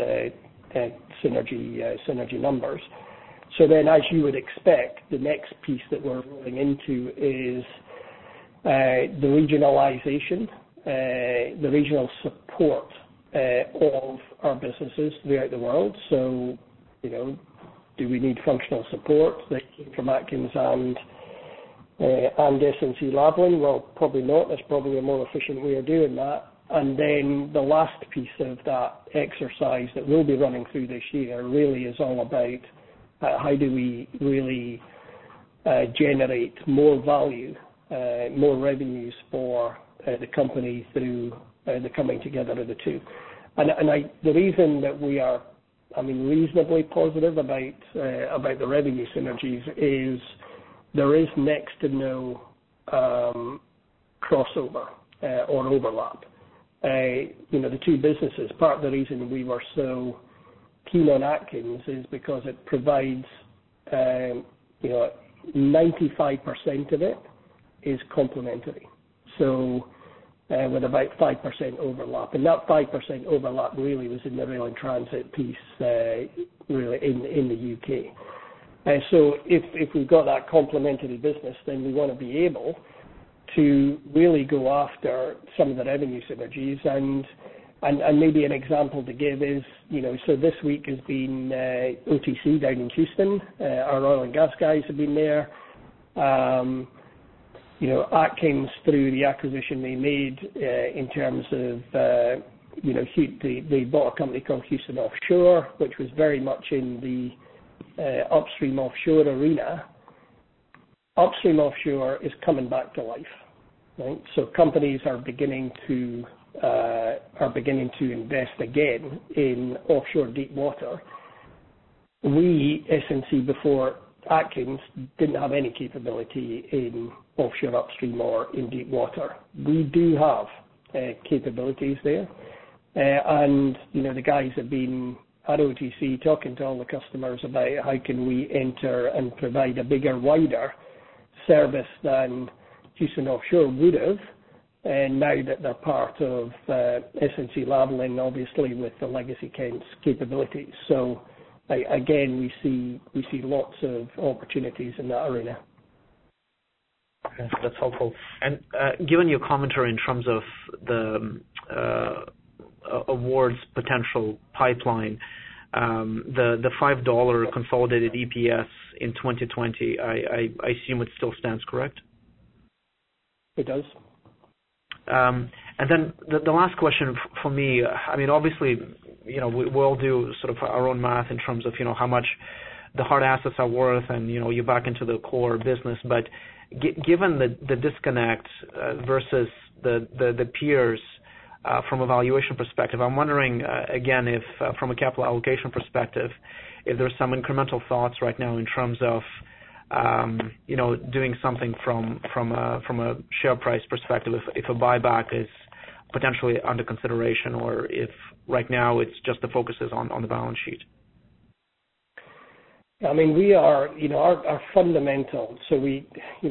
synergy numbers. So then, as you would expect, the next piece that we're rolling into is the regionalization, the regional support of our businesses throughout the world. So, do we need functional support that came from Atkins and SNC-Lavalin? Well, probably not. There's probably a more efficient way of doing that. And then the last piece of that exercise that we'll be running through this year really is all about how do we really generate more value, more revenues for the company through the coming together of the two. And the reason that we are, reasonably positive about the revenue synergies is there is next to no crossover or overlap. The two businesses, part of the reason we were so keen on Atkins is because it provides 95% of it is complementary. So with about 5% overlap. And that 5% overlap really was in the rail and transit piece really in the UK. So if we've got that complementary business, then we want to be able to really go after some of the revenue synergies. And maybe an example to give is, so this week has been OTC down in Houston. Our oil and gas guys have been there. Atkins, through the acquisition they made in terms of, they bought a company called Houston Offshore, which was very much in the upstream offshore arena. Upstream offshore is coming back to life, right? So companies are beginning to invest again in offshore deep water. We, SNC, before Atkins, didn't have any capability in offshore upstream or in deep water. We do have capabilities there, and the guys have been at OTC talking to all the customers about how can we enter and provide a bigger, wider service than Houston Offshore would have, and now that they're part of SNC-Lavalin, obviously with the legacy Kent's capabilities. So again, we see lots of opportunities in that arena. Okay, that's helpful. And given your commentary in terms of the awards potential pipeline, the $5 consolidated EPS in 2020, I assume it still stands, correct? It does. And then the last question for me, I mean, obviously, we all do sort of our own math in terms of, how much the hard assets are worth and, you're back into the core business. But given the disconnect versus the peers from a valuation perspective, I'm wondering, again, if from a capital allocation perspective, if there's some incremental thoughts right now in terms of doing something from a share price perspective, if a buyback is potentially under consideration, or if right now it's just the focus is on the balance sheet. I mean, we are, our fundamental. So we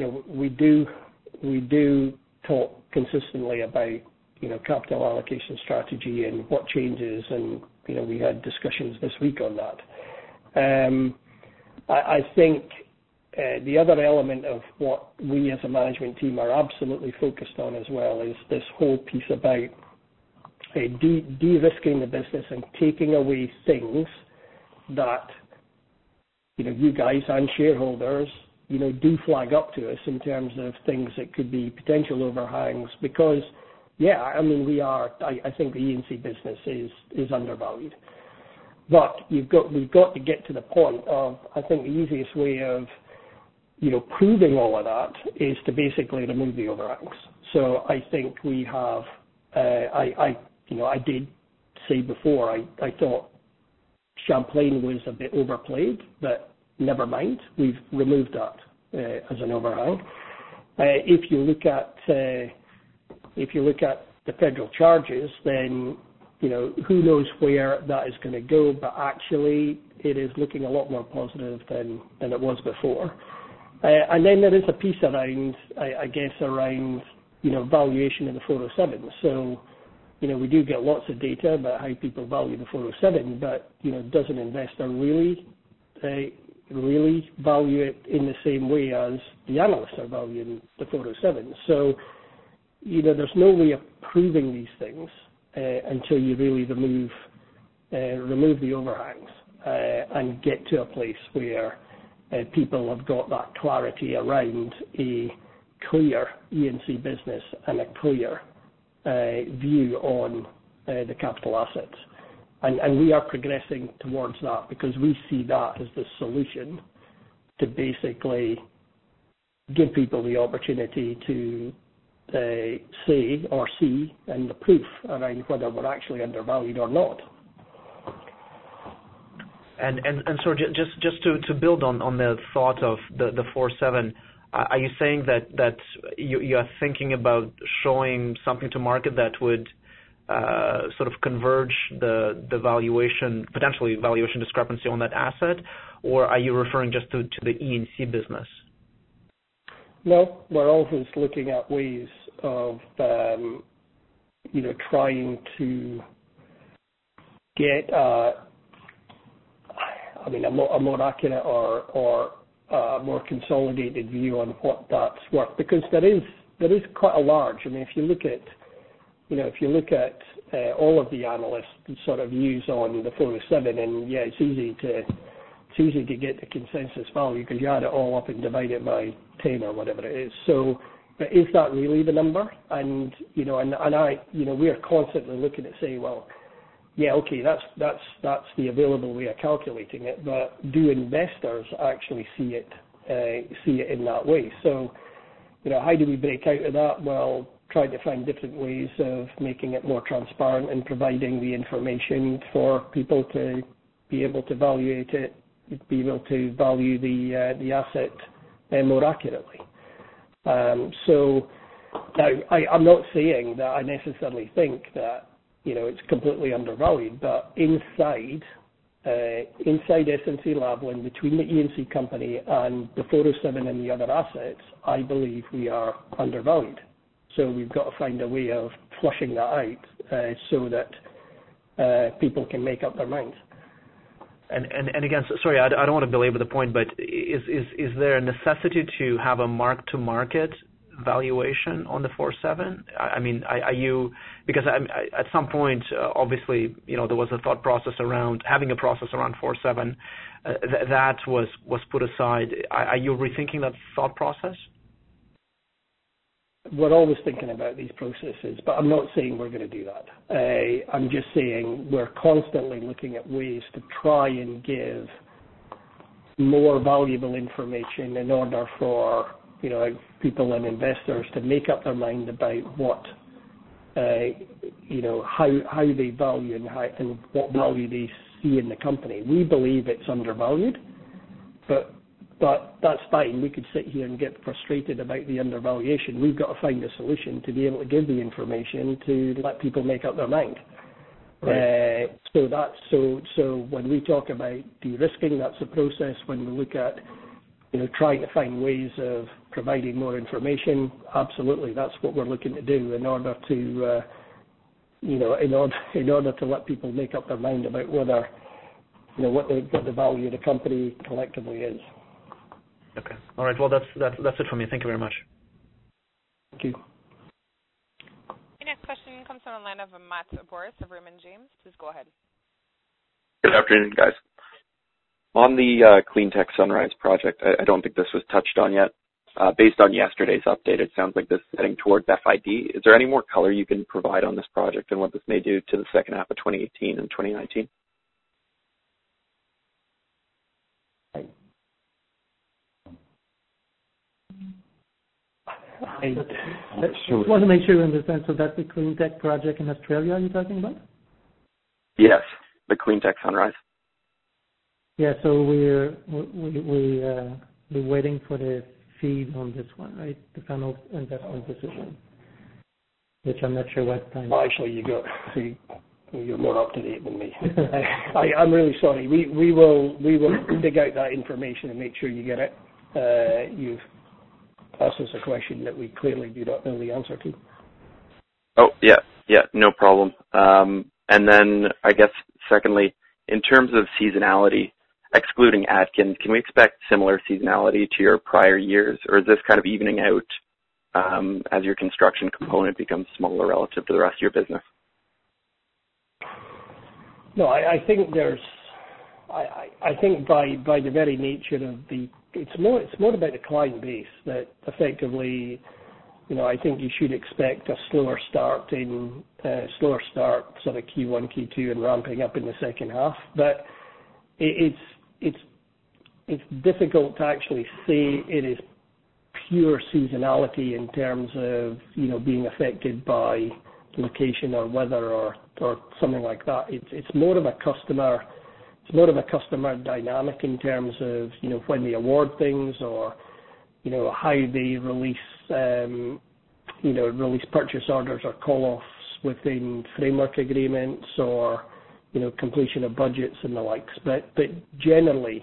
do talk consistently about capital allocation strategy and what changes, and we had discussions this week on that. I think the other element of what we as a management team are absolutely focused on as well is this whole piece about de-risking the business and taking away things that you guys and shareholders do flag up to us in terms of things that could be potential overhangs. Because I think the E&C business is undervalued. But we've got to get to the point of, I think the easiest way of proving all of that is to basically remove the overhangs. So I think we have, I did say before, I thought Champlain was a bit overplayed, but never mind, we've removed that as an overhang. If you look at the federal charges, then who knows where that is going to go, but actually it is looking a lot more positive than it was before. And then there is a piece around, I guess, around valuation in the 407. So we do get lots of data about how people value the 407, but does an investor really value it in the same way as the analysts are valuing the 407? So there's no way of proving these things until you really remove the overhangs and get to a place where people have got that clarity around a clear E&C business and a clear view on the capital assets. And we are progressing towards that because we see that as the solution to basically give people the opportunity to say or see and the proof around whether we're actually undervalued or not. And so just to build on the thought of the 407, are you saying that you are thinking about showing something to market that would sort of converge the valuation, potentially valuation discrepancy on that asset, or are you referring just to the E&C business? No, we're always looking at ways of trying to get a more accurate or a more consolidated view on what that's worth, because there is quite a large. I mean, if you look at all of the analysts' sort of views on the 407, and it's easy to get the consensus value because you add it all up and divide it by 10 or whatever it is. So, but is that really the number? And we are constantly looking at saying, well, okay, that's the available way of calculating it, but do investors actually see it in that way? So, how do we break out of that? Well, trying to find different ways of making it more transparent and providing the information for people to be able to evaluate it, be able to value the asset more accurately. So now I'm not saying that I necessarily think that it's completely undervalued, but inside SNC-Lavalin, between the E&C company and the 407 and the other assets, I believe we are undervalued. So we've got to find a way of flushing that out so that people can make up their minds. And again, sorry, I don't want to belabor the point, but is there a necessity to have a mark-to-market valuation on the 4.7? I mean, are you, because at some point, obviously, there was a thought process around having a process around 4.7 that was put aside. Are you rethinking that thought process? We're always thinking about these processes, but I'm not saying we're going to do that. I'm just saying we're constantly looking at ways to try and give more valuable information in order for people and investors to make up their mind about what how they value and what value they see in the company. We believe it's undervalued, but that's fine. We could sit here and get frustrated about the undervaluation. We've got to find a solution to be able to give the information to let people make up their mind. Right. So when we talk about de-risking, that's a process. When we look at trying to find ways of providing more information, absolutely, that's what we're looking to do in order to in order to let people make up their mind about whether what the value of the company collectively is. Okay. All right. Well, that's it from me. Thank you very much. Thank you. Your next question comes from the line of Matt Boris of Raymond James. Please go ahead. Good afternoon, guys. On the Cleantech Sunrise project, I don't think this was touched on yet. Based on yesterday's update, it sounds like this is heading towards FID. Is there any more color you can provide on this project and what this may do to the second half of 2018 and 2019? I just want to make sure you understand. So that's the Cleantech project in Australia you're talking about? Yes, the Cleantech Sunrise. Yeah, so we're waiting for the feed on this one, right? The final investment decision, which I'm not sure what time. Well, actually, you're more up to date than me. I'm really sorry. We will dig out that information and make sure you get it. You've asked us a question that we clearly do not know the answer to. Oh, yeah, no problem. And then I guess secondly, in terms of seasonality, excluding Atkins, can we expect similar seasonality to your prior years, or is this kind of evening out as your construction component becomes smaller relative to the rest of your business? No, I think I think by the very nature of it's more about the client base that effectively, I think you should expect a slower start sort of Q1, Q2, and ramping up in the second half. But it's difficult to actually say it is pure seasonality in terms of being affected by location or weather or something like that. It's more of a customer. It's more of a customer dynamic in terms of when they award things or how they release release purchase orders or call-offs within framework agreements or completion of budgets and the likes. But generally,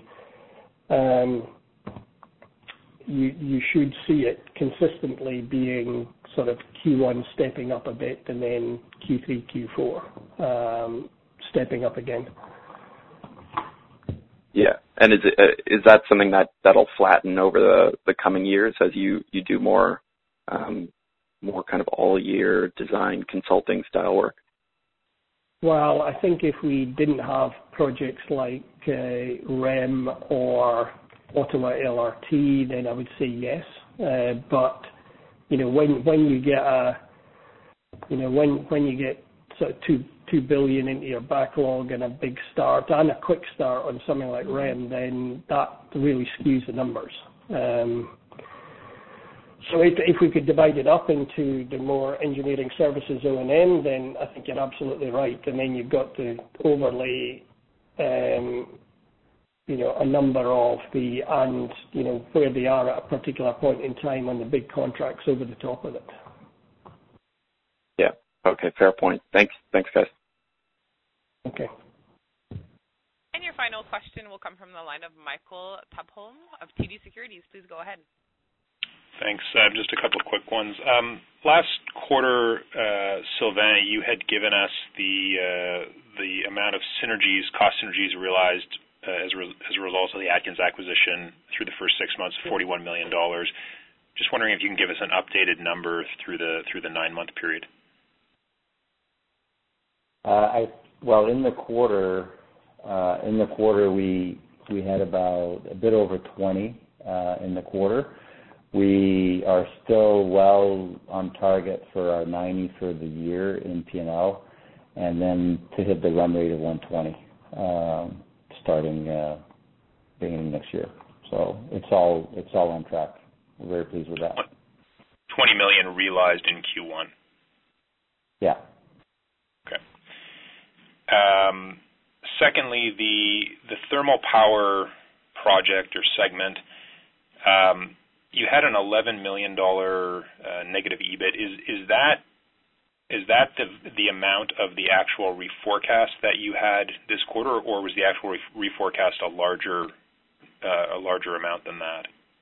you should see it consistently being sort of Q1 stepping up a bit and then Q3, Q4 stepping up again. Yeah, and is that something that'll flatten over the coming years as you do more kind of all year design consulting style work? Well, I think if we didn't have projects like REM or Ottawa LRT, then I would say yes. But when you get when you get sort of $2 billion into your backlog and a big start and a quick start on something like REM, then that really skews the numbers. So if we could divide it up into the more engineering services O&M, then I think you're absolutely right. And then you've got to overlay, a number of where they are at a particular point in time on the big contracts over the top of it. Yeah. Okay. Fair point. Thanks, guys. Okay. And your final question will come from the line of Michael Tupholme of TD Securities. Please go ahead. Thanks. Just a couple of quick ones. Last quarter, Sylvain, you had given us the amount of cost synergies realized as a result of the Atkins acquisition through the first 6 months, $41 million. Just wondering if you can give us an updated number through the 9-month period. Well, in the quarter, we had about a bit over 20 in the quarter. We are still well on target for our 90 for the year in P&L, and then to hit the run rate of 120 starting beginning next year. So it's all on track. We're very pleased with that. 20 million realized in Q1. Yeah. Okay. Secondly, the thermal power project or segment, you had an $11 million negative EBIT. Is that the amount of the actual reforecast that you had this quarter, or was the actual reforecast a larger amount than that?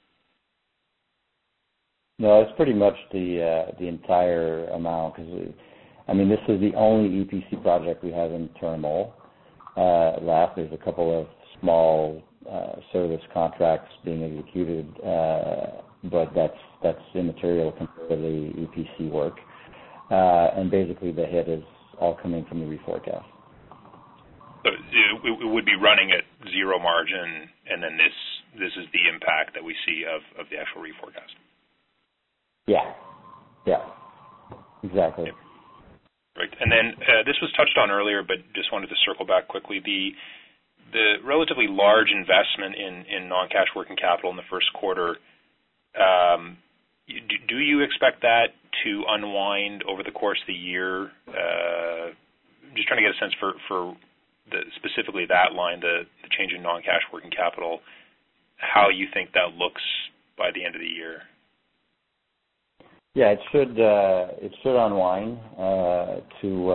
No, it's pretty much the entire amount, because this is the only EPC project we have in thermal left. There's a couple of small service contracts being executed, but that's immaterial compared to the EPC work. And basically the hit is all coming from the reforecast. So it would be running at zero margin, and then this is the impact that we see of the actual reforecast. Yeah, exactly. Yep. Right. And then this was touched on earlier, but just wanted to circle back quickly. The relatively large investment in non-cash working capital in the first quarter, do you expect that to unwind over the course of the year? Just trying to get a sense for specifically that line, the change in non-cash working capital, how you think that looks by the end of the year. Yeah, it should unwind to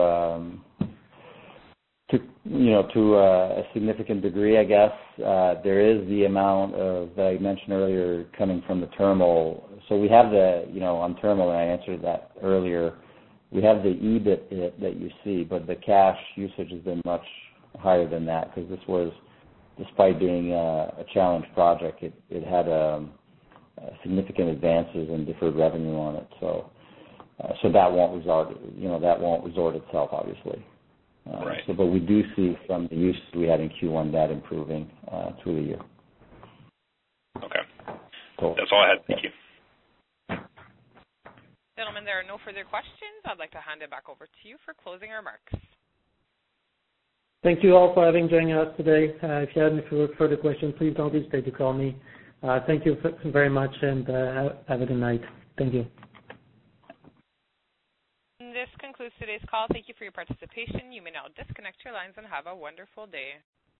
a significant degree, I guess. There is the amount that I mentioned earlier coming from the thermal. So we have on thermal, and I answered that earlier, we have the EBIT that you see, but the cash usage has been much higher than that, because this was, despite being a challenged project, it had significant advances in deferred revenue on it. So that won't resort itself, obviously. Right. But we do see from the use we had in Q1 that improving through the year. Okay. Cool. That's all I had. Thank you. Gentlemen, there are no further questions. I'd like to hand it back over to you for closing remarks. Thank you all for having joined us today. If you have any further questions, please don't hesitate to call me. Thank you very much, and have a good night. Thank you. This concludes today's call. Thank you for your participation. You may now disconnect your lines and have a wonderful day.